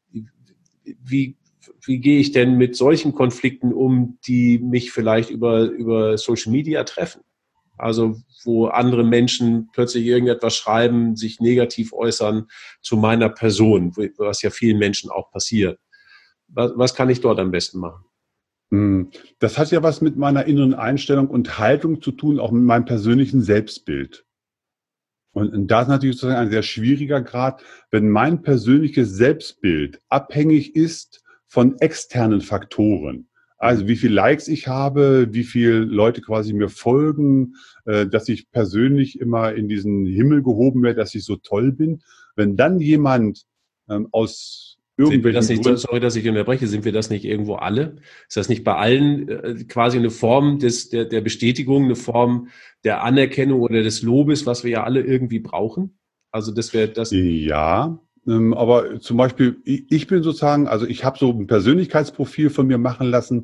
Wie gehe ich denn mit solchen Konflikten um, die mich vielleicht über Social Media treffen? Also wo andere Menschen plötzlich irgendetwas schreiben, sich negativ äußern zu meiner Person, was ja vielen Menschen auch passiert. Was kann ich dort am besten machen? Das hat ja was mit meiner inneren Einstellung und Haltung zu tun, auch mit meinem persönlichen Selbstbild. Und da ist natürlich sozusagen ein sehr schwieriger Grad, wenn mein persönliches Selbstbild abhängig ist von externen Faktoren. Also wie viele Likes ich habe, wie viele Leute quasi mir folgen, dass ich persönlich immer in diesen Himmel gehoben werde, dass ich so toll bin. Wenn dann jemand aus irgendwelchen Gründen... Sorry, dass ich unterbreche, sind wir das nicht irgendwo alle? Ist das nicht bei allen quasi eine Form der Bestätigung, eine Form der Anerkennung oder des Lobes, was wir ja alle irgendwie brauchen? Also das wäre das... Ja, aber zum Beispiel, ich bin sozusagen, also ich habe so ein Persönlichkeitsprofil von mir machen lassen,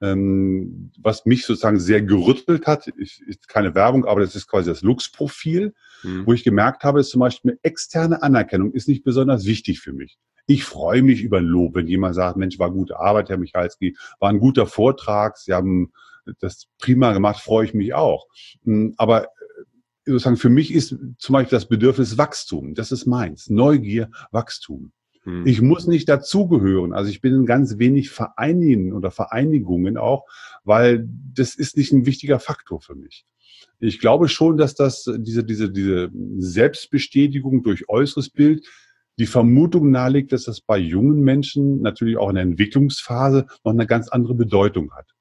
was mich sozusagen sehr gerüttelt hat. Ist keine Werbung, aber das ist quasi das Lux-Profil, wo ich gemerkt habe, ist zum Beispiel externe Anerkennung ist nicht besonders wichtig für mich. Ich freue mich über ein Lob, wenn jemand sagt, Mensch, war gute Arbeit, Herr Michalski, war ein guter Vortrag, Sie haben das prima gemacht, freue ich mich auch. Aber sozusagen für mich ist zum Beispiel das Bedürfnis Wachstum. Das ist meins. Neugier, Wachstum. Ich muss nicht dazugehören. Also ich bin in ganz wenig Vereinen oder Vereinigungen auch, weil das ist nicht ein wichtiger Faktor für mich. Ich glaube schon, dass diese Selbstbestätigung durch äußeres Bild die Vermutung nahelegt, dass das bei jungen Menschen natürlich auch in der Entwicklungsphase noch eine ganz andere Bedeutung hat.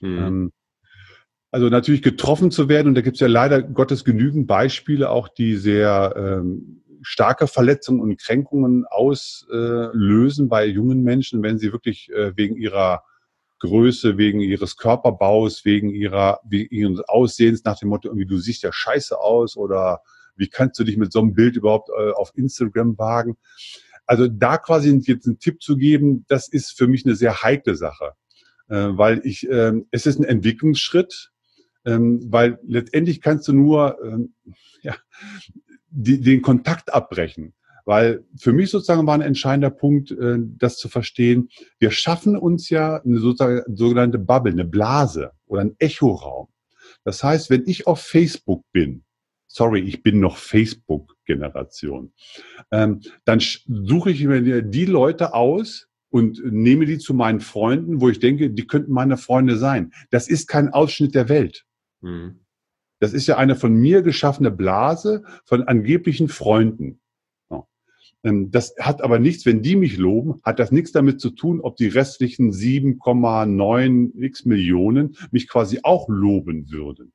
Also natürlich getroffen zu werden, und da gibt es ja leider Gottes genügend Beispiele auch, die sehr starke Verletzungen und Kränkungen auslösen bei jungen Menschen, wenn sie wirklich wegen ihrer Größe, wegen ihres Körperbaus, wegen ihres Aussehens nach dem Motto, irgendwie, du siehst ja scheiße aus, oder wie kannst du dich mit so einem Bild überhaupt auf Instagram wagen? Also da quasi jetzt einen Tipp zu geben, das ist für mich eine sehr heikle Sache, weil es ist ein Entwicklungsschritt, weil letztendlich kannst du nur den Kontakt abbrechen. Weil für mich sozusagen war ein entscheidender Punkt, das zu verstehen. Wir schaffen uns ja eine sogenannte Bubble, eine Blase oder ein Echoraum. Das heißt, wenn ich auf Facebook bin, ich bin noch Facebook-Generation, dann suche ich mir die Leute aus und nehme die zu meinen Freunden, wo ich denke, die könnten meine Freunde sein. Das ist kein Ausschnitt der Welt. Das ist ja eine von mir geschaffene Blase von angeblichen Freunden. Das hat aber nichts, wenn die mich loben, hat das nichts damit zu tun, ob die restlichen 7,9 x Millionen mich quasi auch loben würden.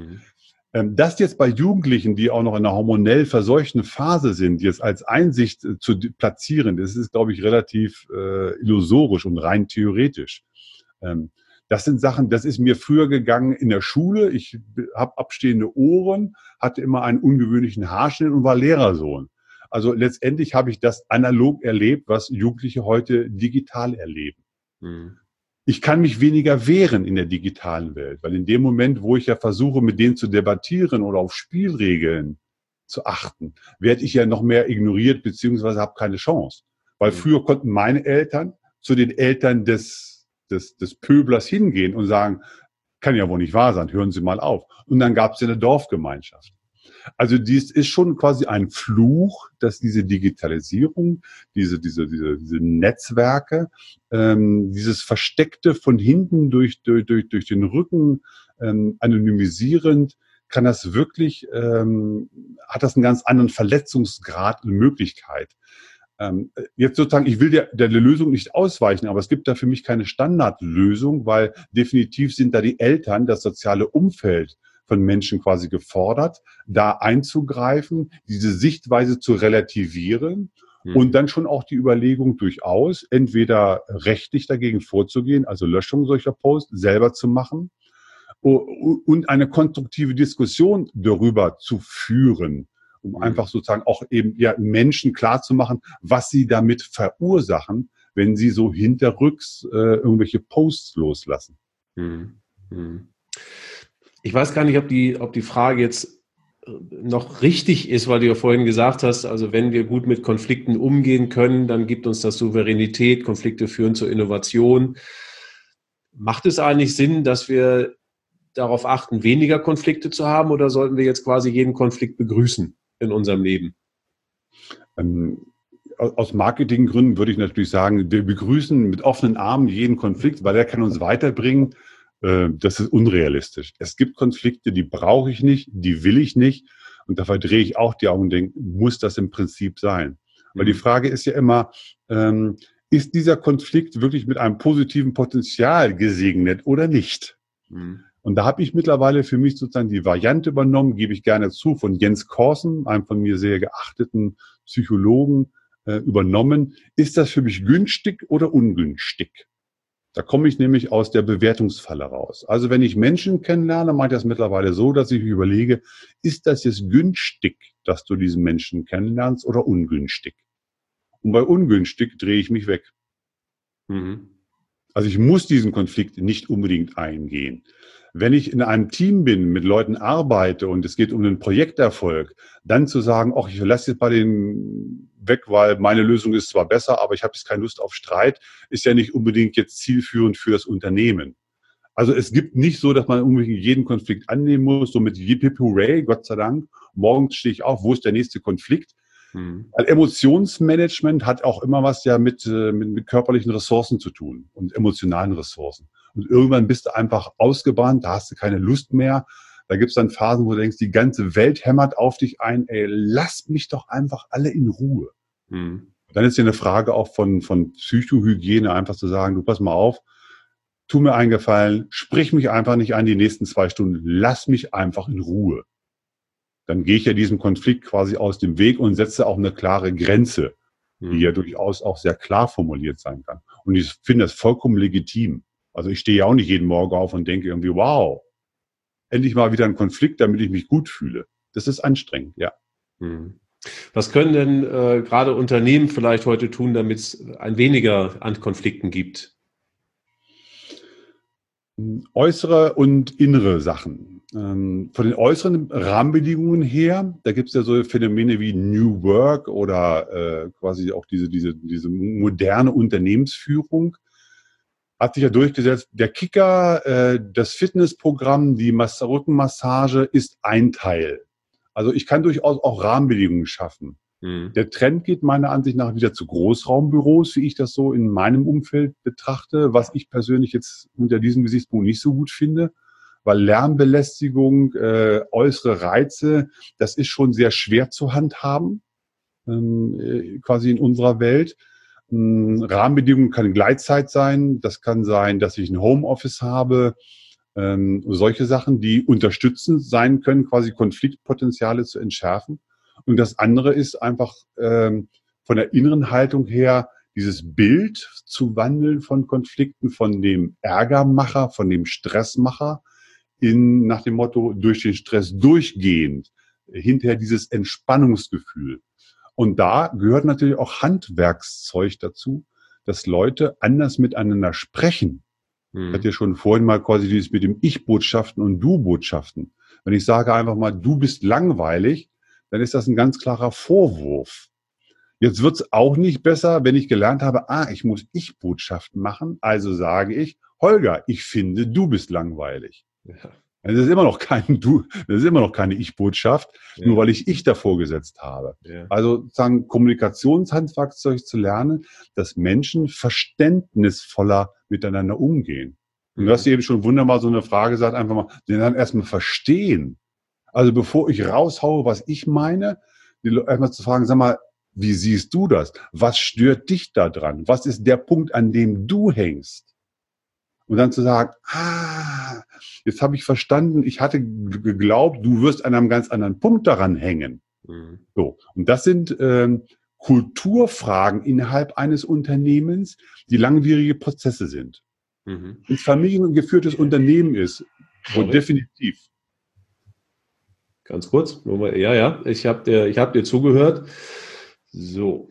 Das jetzt bei Jugendlichen, die auch noch in einer hormonell verseuchten Phase sind, jetzt als Einsicht zu platzieren, das ist, glaube ich, relativ illusorisch und rein theoretisch. Das sind Sachen, das ist mir früher gegangen in der Schule. Ich habe abstehende Ohren, hatte immer einen ungewöhnlichen Haarschnitt und war Lehrersohn. Also letztendlich habe ich das analog erlebt, was Jugendliche heute digital erleben. Ich kann mich weniger wehren in der digitalen Welt, weil in dem Moment, wo ich ja versuche, mit denen zu debattieren oder auf Spielregeln zu achten, werde ich ja noch mehr ignoriert beziehungsweise habe keine Chance. Weil früher konnten meine Eltern zu den Eltern des Pöblers hingehen und sagen, kann ja wohl nicht wahr sein, hören Sie mal auf. Und dann gab es ja eine Dorfgemeinschaft. Also dies ist schon quasi ein Fluch, dass diese Digitalisierung, diese Netzwerke, dieses Versteckte von hinten durch den Rücken, anonymisierend, kann das wirklich, hat das einen ganz anderen Verletzungsgrad und Möglichkeit. Jetzt sozusagen, ich will der Lösung nicht ausweichen, aber es gibt da für mich keine Standardlösung, weil definitiv sind da die Eltern, das soziale Umfeld von Menschen quasi gefordert, da einzugreifen, diese Sichtweise zu relativieren und dann schon auch die Überlegung durchaus, entweder rechtlich dagegen vorzugehen, also Löschung solcher Posts selber zu machen und eine konstruktive Diskussion darüber zu führen, um einfach sozusagen auch eben Menschen klarzumachen, was sie damit verursachen, wenn sie so hinterrücks irgendwelche Posts loslassen. Ich weiß gar nicht, ob die Frage jetzt noch richtig ist, weil du ja vorhin gesagt hast, also wenn wir gut mit Konflikten umgehen können, dann gibt uns das Souveränität, Konflikte führen zur Innovation. Macht es eigentlich Sinn, dass wir darauf achten, weniger Konflikte zu haben, oder sollten wir jetzt quasi jeden Konflikt begrüßen in unserem Leben? Aus Marketinggründen würde ich natürlich sagen, wir begrüßen mit offenen Armen jeden Konflikt, weil er kann uns weiterbringen. Das ist unrealistisch. Es gibt Konflikte, die brauche ich nicht, die will ich nicht. Und da verdrehe ich auch die Augen und denke, muss das im Prinzip sein? Weil die Frage ist ja immer, ist dieser Konflikt wirklich mit einem positiven Potenzial gesegnet oder nicht? Und da habe ich mittlerweile für mich sozusagen die Variante übernommen, gebe ich gerne zu, von Jens Korsen, einem von mir sehr geachteten Psychologen, übernommen. Ist das für mich günstig oder ungünstig? Da komme ich nämlich aus der Bewertungsfalle raus. Also wenn ich Menschen kennenlerne, mache ich das mittlerweile so, dass ich überlege, ist das jetzt günstig, dass du diesen Menschen kennenlernst, oder ungünstig? Und bei ungünstig drehe ich mich weg. Also ich muss diesen Konflikt nicht unbedingt eingehen. Wenn ich in einem Team bin, mit Leuten arbeite und es geht um einen Projekterfolg, dann zu sagen, ach, ich lasse jetzt bei denen weg, weil meine Lösung ist zwar besser, aber ich habe jetzt keine Lust auf Streit, ist ja nicht unbedingt jetzt zielführend für das Unternehmen. Also es gibt nicht so, dass man unbedingt jeden Konflikt annehmen muss, so mit Yip Hip Hooray, Gott sei Dank. Morgens stehe ich auf, wo ist der nächste Konflikt? Weil Emotionsmanagement hat auch immer was ja mit körperlichen Ressourcen zu tun und emotionalen Ressourcen. Und irgendwann bist du einfach ausgebrannt, da hast du keine Lust mehr. Da gibt es dann Phasen, wo du denkst, die ganze Welt hämmert auf dich ein. Ey, lasst mich doch einfach alle in Ruhe. Dann ist ja eine Frage auch von Psychohygiene, einfach zu sagen, du pass mal auf, tu mir einen Gefallen, sprich mich einfach nicht an die nächsten 2 Stunden, lass mich einfach in Ruhe. Dann gehe ich ja diesem Konflikt quasi aus dem Weg und setze auch eine klare Grenze, die ja durchaus auch sehr klar formuliert sein kann. Und ich finde das vollkommen legitim. Also ich stehe ja auch nicht jeden Morgen auf und denke irgendwie, wow, endlich mal wieder ein Konflikt, damit ich mich gut fühle. Das ist anstrengend, ja. Was können denn gerade Unternehmen vielleicht heute tun, damit es ein weniger an Konflikten gibt? Äußere und innere Sachen. Von den äußeren Rahmenbedingungen her, da gibt es ja so Phänomene wie New Work oder quasi auch diese moderne Unternehmensführung. Hat sich ja durchgesetzt, der Kicker, das Fitnessprogramm, die Rückenmassage ist ein Teil. Also ich kann durchaus auch Rahmenbedingungen schaffen. Der Trend geht meiner Ansicht nach wieder zu Großraumbüros, wie ich das so in meinem Umfeld betrachte, was ich persönlich jetzt unter diesem Gesichtspunkt nicht so gut finde, weil Lärmbelästigung, äußere Reize, das ist schon sehr schwer zu handhaben, quasi in unserer Welt. Rahmenbedingungen kann Gleitzeit sein, das kann sein, dass ich ein Homeoffice habe, solche Sachen, die unterstützend sein können, quasi Konfliktpotenziale zu entschärfen. Und das andere ist einfach von der inneren Haltung her, dieses Bild zu wandeln von Konflikten, von dem Ärgermacher, von dem Stressmacher, nach dem Motto, durch den Stress durchgehend, hinterher dieses Entspannungsgefühl. Und da gehört natürlich auch Handwerkszeug dazu, dass Leute anders miteinander sprechen. Ich hatte ja schon vorhin mal quasi dieses mit dem Ich-Botschaften und Du-Botschaften. Wenn ich sage einfach mal, du bist langweilig, dann ist das ein ganz klarer Vorwurf. Jetzt wird es auch nicht besser, wenn ich gelernt habe, ich muss Ich-Botschaften machen, also sage ich, Holger, ich finde, du bist langweilig. Ja. Das ist immer noch keine Ich-Botschaft, nur weil ich davor gesetzt habe. Ja. Also sozusagen Kommunikationshandwerkzeug zu lernen, dass Menschen verständnisvoller miteinander umgehen. Und du hast eben schon wunderbar so eine Frage gesagt, einfach mal, den dann erstmal verstehen. Also bevor ich raushaue, was ich meine, erstmal zu fragen, sag mal, wie siehst du das? Was stört dich da dran? Was ist der Punkt, an dem du hängst? Und dann zu sagen, jetzt habe ich verstanden, ich hatte geglaubt, du wirst an einem ganz anderen Punkt daran hängen. So. Und das sind Kulturfragen innerhalb eines Unternehmens, die langwierige Prozesse sind. Wenn es familiengeführtes Unternehmen ist, wo definitiv. Ganz kurz, ja, ich hab dir zugehört. So.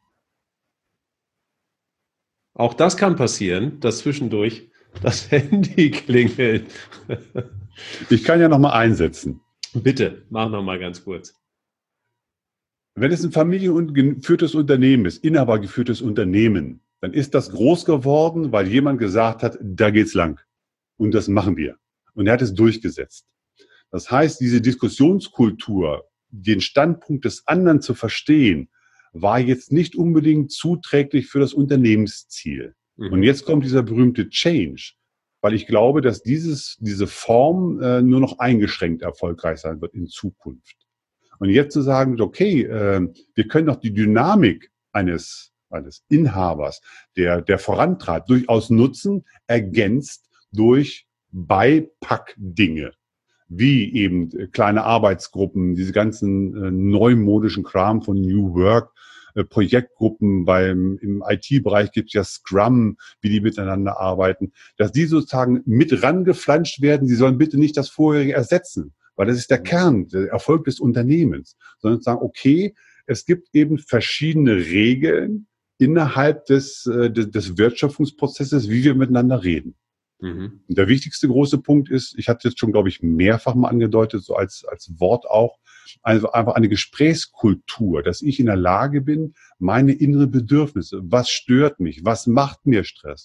Auch das kann passieren, dass zwischendurch das Handy klingelt. Ich kann ja noch mal einsetzen. Bitte, mach noch mal ganz kurz. Wenn es ein familiengeführtes Unternehmen ist, inhabergeführtes Unternehmen, dann ist das groß geworden, weil jemand gesagt hat, da geht's lang. Und das machen wir. Und er hat es durchgesetzt. Das heißt, diese Diskussionskultur, den Standpunkt des anderen zu verstehen, war jetzt nicht unbedingt zuträglich für das Unternehmensziel. Und jetzt kommt dieser berühmte Change, weil ich glaube, dass diese Form nur noch eingeschränkt erfolgreich sein wird in Zukunft. Und jetzt zu sagen, okay, wir können doch die Dynamik eines Inhabers, der vorantreibt, durchaus nutzen, ergänzt durch Beipackdinge, wie eben kleine Arbeitsgruppen, diese ganzen neumodischen Kram von New Work, Projektgruppen, im IT-Bereich gibt es ja Scrum, wie die miteinander arbeiten, dass die sozusagen mit rangeflanscht werden, sie sollen bitte nicht das vorherige ersetzen, weil das ist der Kern, der Erfolg des Unternehmens, sondern sagen, okay, es gibt eben verschiedene Regeln innerhalb des Wertschöpfungsprozesses, wie wir miteinander reden. Und der wichtigste große Punkt ist, ich hatte jetzt schon, glaube ich, mehrfach mal angedeutet, so als Wort auch, also einfach eine Gesprächskultur, dass ich in der Lage bin, meine inneren Bedürfnisse, was stört mich, was macht mir Stress,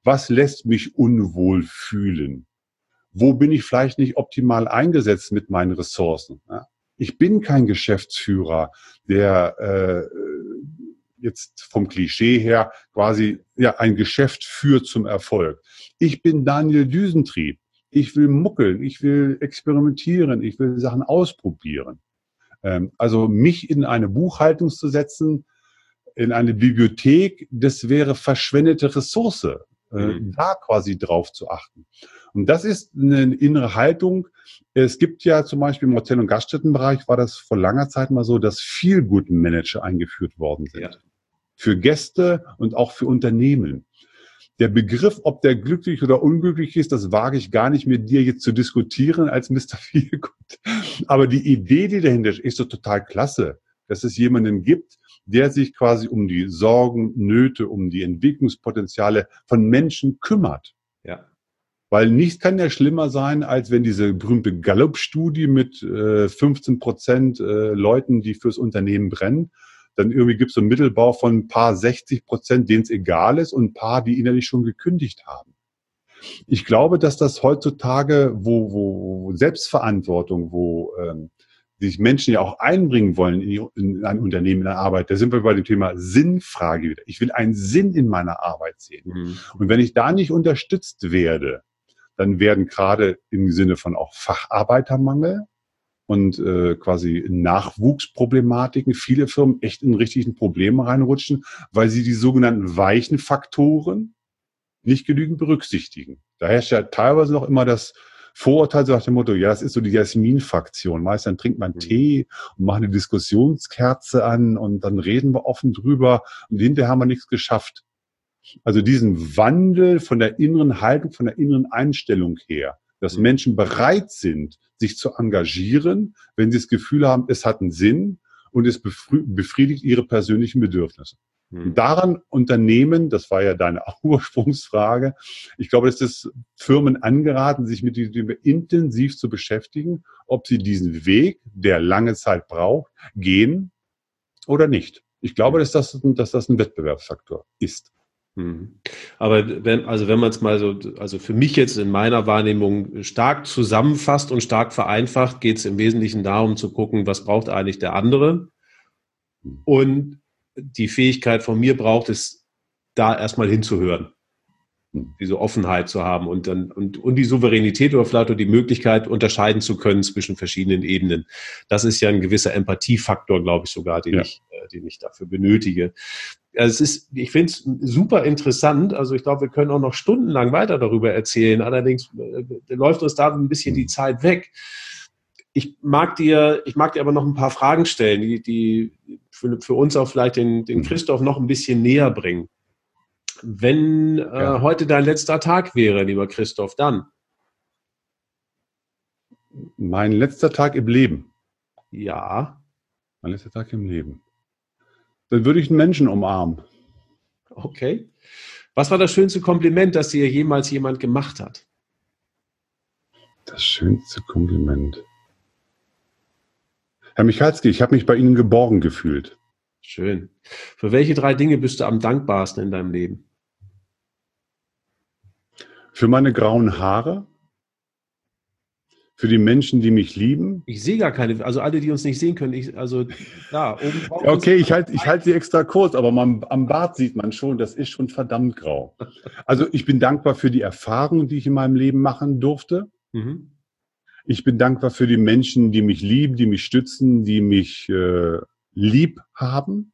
Was lässt mich unwohl fühlen? Wo bin ich vielleicht nicht optimal eingesetzt mit meinen Ressourcen? Ja? Ich bin kein Geschäftsführer, der jetzt vom Klischee her quasi ein Geschäft führt zum Erfolg. Ich bin Daniel Düsentrieb. Ich will muckeln, ich will experimentieren, ich will Sachen ausprobieren. Also mich in eine Buchhaltung zu setzen, in eine Bibliothek, das wäre verschwendete Ressource, da quasi drauf zu achten. Und das ist eine innere Haltung. Es gibt ja zum Beispiel im Hotel- und Gaststättenbereich war das vor langer Zeit mal so, dass Feel-Good-Manager eingeführt worden sind. Ja. Für Gäste und auch für Unternehmen. Der Begriff, ob der glücklich oder unglücklich ist, das wage ich gar nicht mit dir jetzt zu diskutieren als Mr. Feelgood. Aber die Idee, die dahinter ist, ist so total klasse, dass es jemanden gibt, der sich quasi um die Sorgen, Nöte, um die Entwicklungspotenziale von Menschen kümmert. Ja. Weil nichts kann ja schlimmer sein, als wenn diese berühmte Gallup-Studie mit 15% Leuten, die fürs Unternehmen brennen, dann irgendwie gibt es so einen Mittelbau von ein paar 60%, denen es egal ist, und ein paar, die innerlich schon gekündigt haben. Ich glaube, dass das heutzutage, wo Selbstverantwortung, wo sich Menschen ja auch einbringen wollen in ein Unternehmen, in eine Arbeit, da sind wir bei dem Thema Sinnfrage wieder. Ich will einen Sinn in meiner Arbeit sehen. Mhm. Und wenn ich da nicht unterstützt werde, dann werden gerade im Sinne von auch Facharbeitermangel und quasi Nachwuchsproblematiken viele Firmen echt in richtigen Probleme reinrutschen, weil sie die sogenannten weichen Faktoren nicht genügend berücksichtigen. Da herrscht ja teilweise noch immer das Vorurteil so nach dem Motto, ja, das ist so die Jasmin-Fraktion. Meist dann trinkt man Tee und macht eine Diskussionskerze an und dann reden wir offen drüber und hinterher haben wir nichts geschafft. Also diesen Wandel von der inneren Haltung, von der inneren Einstellung her, dass Menschen bereit sind, sich zu engagieren, wenn sie das Gefühl haben, es hat einen Sinn und es befriedigt ihre persönlichen Bedürfnisse. Und daran Unternehmen, das war ja deine Ursprungsfrage, ich glaube, es ist Firmen angeraten, sich mit diesem intensiv zu beschäftigen, ob sie diesen Weg, der lange Zeit braucht, gehen oder nicht. Ich glaube, dass das ein Wettbewerbsfaktor ist. Aber wenn man es mal so, also für mich jetzt in meiner Wahrnehmung stark zusammenfasst und stark vereinfacht, geht es im Wesentlichen darum zu gucken, was braucht eigentlich der andere, und die Fähigkeit von mir braucht es, da erstmal hinzuhören, diese Offenheit zu haben und die Souveränität oder vielleicht auch die Möglichkeit, unterscheiden zu können zwischen verschiedenen Ebenen. Das ist ja ein gewisser Empathiefaktor, glaube ich sogar, den ich dafür benötige. Also ich finde es super interessant. Also ich glaube, wir können auch noch stundenlang weiter darüber erzählen. Allerdings läuft uns da ein bisschen die Zeit weg. Ich mag dir aber noch ein paar Fragen stellen, die für uns auch vielleicht den Christoph noch ein bisschen näher bringen. Wenn heute dein letzter Tag wäre, lieber Christoph, dann? Mein letzter Tag im Leben? Ja. Mein letzter Tag im Leben. Dann würde ich einen Menschen umarmen. Okay. Was war das schönste Kompliment, das dir jemals jemand gemacht hat? Das schönste Kompliment. Herr Michalski, ich habe mich bei Ihnen geborgen gefühlt. Schön. Für welche 3 Dinge bist du am dankbarsten in deinem Leben? Für meine grauen Haare, für die Menschen, die mich lieben. Ich sehe gar keine, also alle, die uns nicht sehen können, oben drauf. Okay, ich halte sie extra kurz, aber am Bart sieht man schon, das ist schon verdammt grau. Also ich bin dankbar für die Erfahrungen, die ich in meinem Leben machen durfte. Mhm. Ich bin dankbar für die Menschen, die mich lieben, die mich stützen, die mich lieb haben.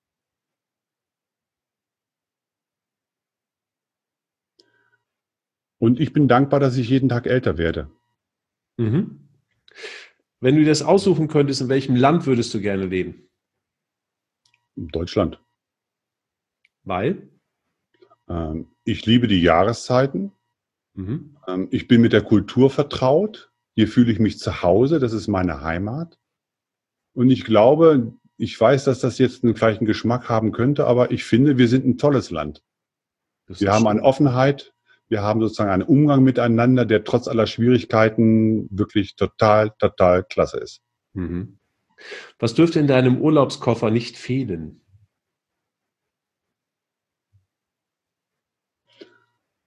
Und ich bin dankbar, dass ich jeden Tag älter werde. Mhm. Wenn du dir das aussuchen könntest, in welchem Land würdest du gerne leben? In Deutschland. Weil? Ich liebe die Jahreszeiten. Mhm. Ich bin mit der Kultur vertraut. Hier fühle ich mich zu Hause. Das ist meine Heimat. Und ich glaube, ich weiß, dass das jetzt vielleicht einen Geschmack haben könnte, aber ich finde, wir sind ein tolles Land. Wir haben eine Offenheit. Wir haben sozusagen einen Umgang miteinander, der trotz aller Schwierigkeiten wirklich total, total klasse ist. Mhm. Was dürfte in deinem Urlaubskoffer nicht fehlen?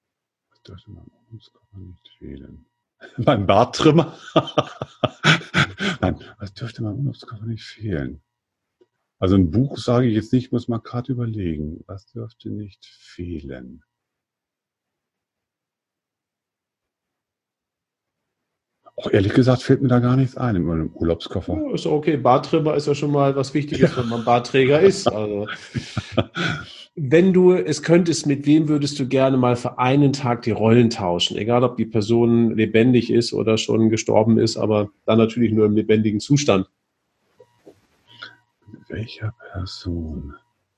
dürfte meinem Urlaubskoffer nicht fehlen? Mein Barttrimmer? Nein, was dürfte meinem Urlaubskoffer nicht fehlen? Also ein Buch sage ich jetzt nicht, muss man gerade überlegen. Was dürfte nicht fehlen? Auch ehrlich gesagt fällt mir da gar nichts ein in meinem Urlaubskoffer. Ja, ist okay. Barttrimmer ist ja schon mal was Wichtiges, wenn man Bartträger ist. Also, wenn du es könntest, mit wem würdest du gerne mal für einen Tag die Rollen tauschen? Egal, ob die Person lebendig ist oder schon gestorben ist, aber dann natürlich nur im lebendigen Zustand. Mit welcher Person?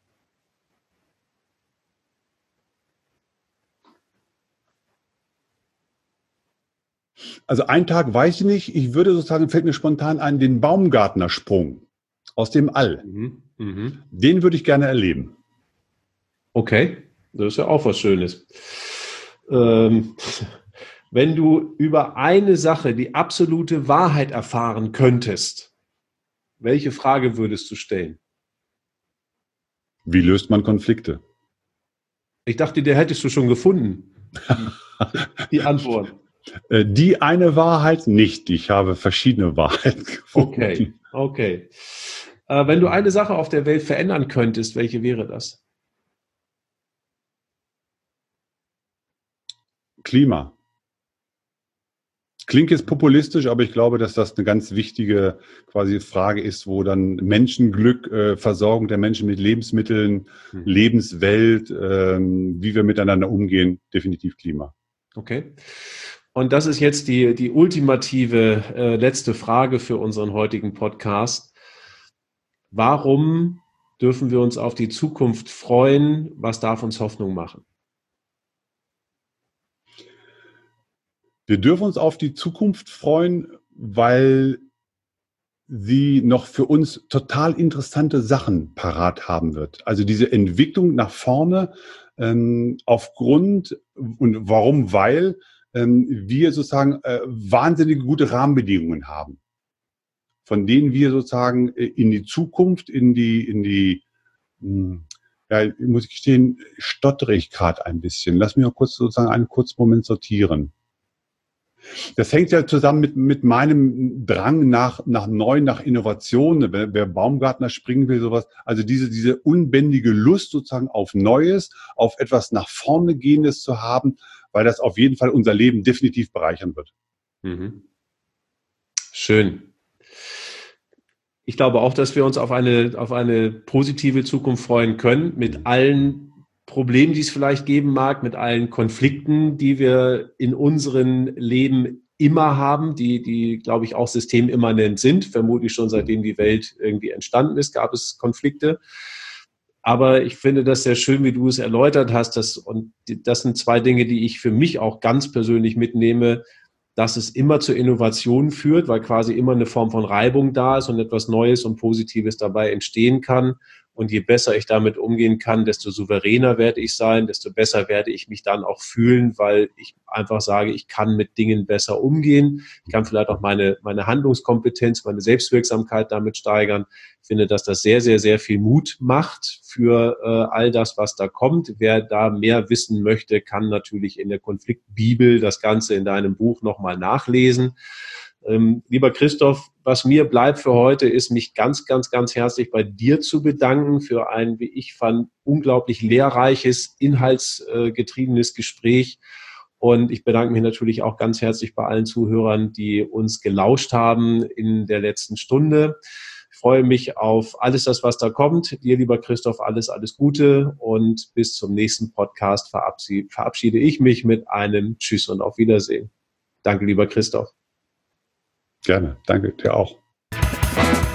Also einen Tag weiß ich nicht. Ich würde sozusagen, fällt mir spontan ein, den Baumgartner-Sprung aus dem All. Den würde ich gerne erleben. Okay, das ist ja auch was Schönes. Wenn du über eine Sache die absolute Wahrheit erfahren könntest, welche Frage würdest du stellen? Wie löst man Konflikte? Ich dachte, der hättest du schon gefunden, die Antwort. Die eine Wahrheit nicht. Ich habe verschiedene Wahrheiten gefunden. Okay. Wenn du eine Sache auf der Welt verändern könntest, welche wäre das? Klima. Klingt jetzt populistisch, aber ich glaube, dass das eine ganz wichtige quasi Frage ist, wo dann Menschenglück, Versorgung der Menschen mit Lebensmitteln, Lebenswelt, wie wir miteinander umgehen, definitiv Klima. Okay. Und das ist jetzt die ultimative letzte Frage für unseren heutigen Podcast. Warum dürfen wir uns auf die Zukunft freuen? Was darf uns Hoffnung machen? Wir dürfen uns auf die Zukunft freuen, weil sie noch für uns total interessante Sachen parat haben wird. Also diese Entwicklung nach vorne aufgrund und warum? Weil wir sozusagen wahnsinnige gute Rahmenbedingungen haben, von denen wir sozusagen in die Zukunft, ja, muss ich gestehen, stottere ich gerade ein bisschen. Lass mich mal kurz sozusagen einen kurzen Moment sortieren. Das hängt ja zusammen mit meinem Drang nach Neuen, nach Innovation. Wer Baumgartner springen will, sowas. Also diese unbändige Lust sozusagen auf Neues, auf etwas nach vorne Gehendes zu haben, weil das auf jeden Fall unser Leben definitiv bereichern wird. Schön. Ich glaube auch, dass wir uns auf eine positive Zukunft freuen können, mit allen Problemen, die es vielleicht geben mag, mit allen Konflikten, die wir in unserem Leben immer haben, die, glaube ich, auch systemimmanent sind. Vermutlich schon seitdem die Welt irgendwie entstanden ist, gab es Konflikte. Aber ich finde das sehr schön, wie du es erläutert hast. Und das sind zwei Dinge, die ich für mich auch ganz persönlich mitnehme, dass es immer zur Innovation führt, weil quasi immer eine Form von Reibung da ist und etwas Neues und Positives dabei entstehen kann. Und je besser ich damit umgehen kann, desto souveräner werde ich sein, desto besser werde ich mich dann auch fühlen, weil ich einfach sage, ich kann mit Dingen besser umgehen. Ich kann vielleicht auch meine Handlungskompetenz, meine Selbstwirksamkeit damit steigern. Ich finde, dass das sehr, sehr, sehr viel Mut macht für all das, was da kommt. Wer da mehr wissen möchte, kann natürlich in der Konfliktbibel das Ganze in deinem Buch nochmal nachlesen. Lieber Christoph, was mir bleibt für heute, ist, mich ganz, ganz, ganz herzlich bei dir zu bedanken für ein, wie ich fand, unglaublich lehrreiches, inhaltsgetriebenes Gespräch. Und ich bedanke mich natürlich auch ganz herzlich bei allen Zuhörern, die uns gelauscht haben in der letzten Stunde. Ich freue mich auf alles das, was da kommt. Dir, lieber Christoph, alles Gute. Und bis zum nächsten Podcast verabschiede ich mich mit einem Tschüss und auf Wiedersehen. Danke, lieber Christoph. Gerne, danke dir auch.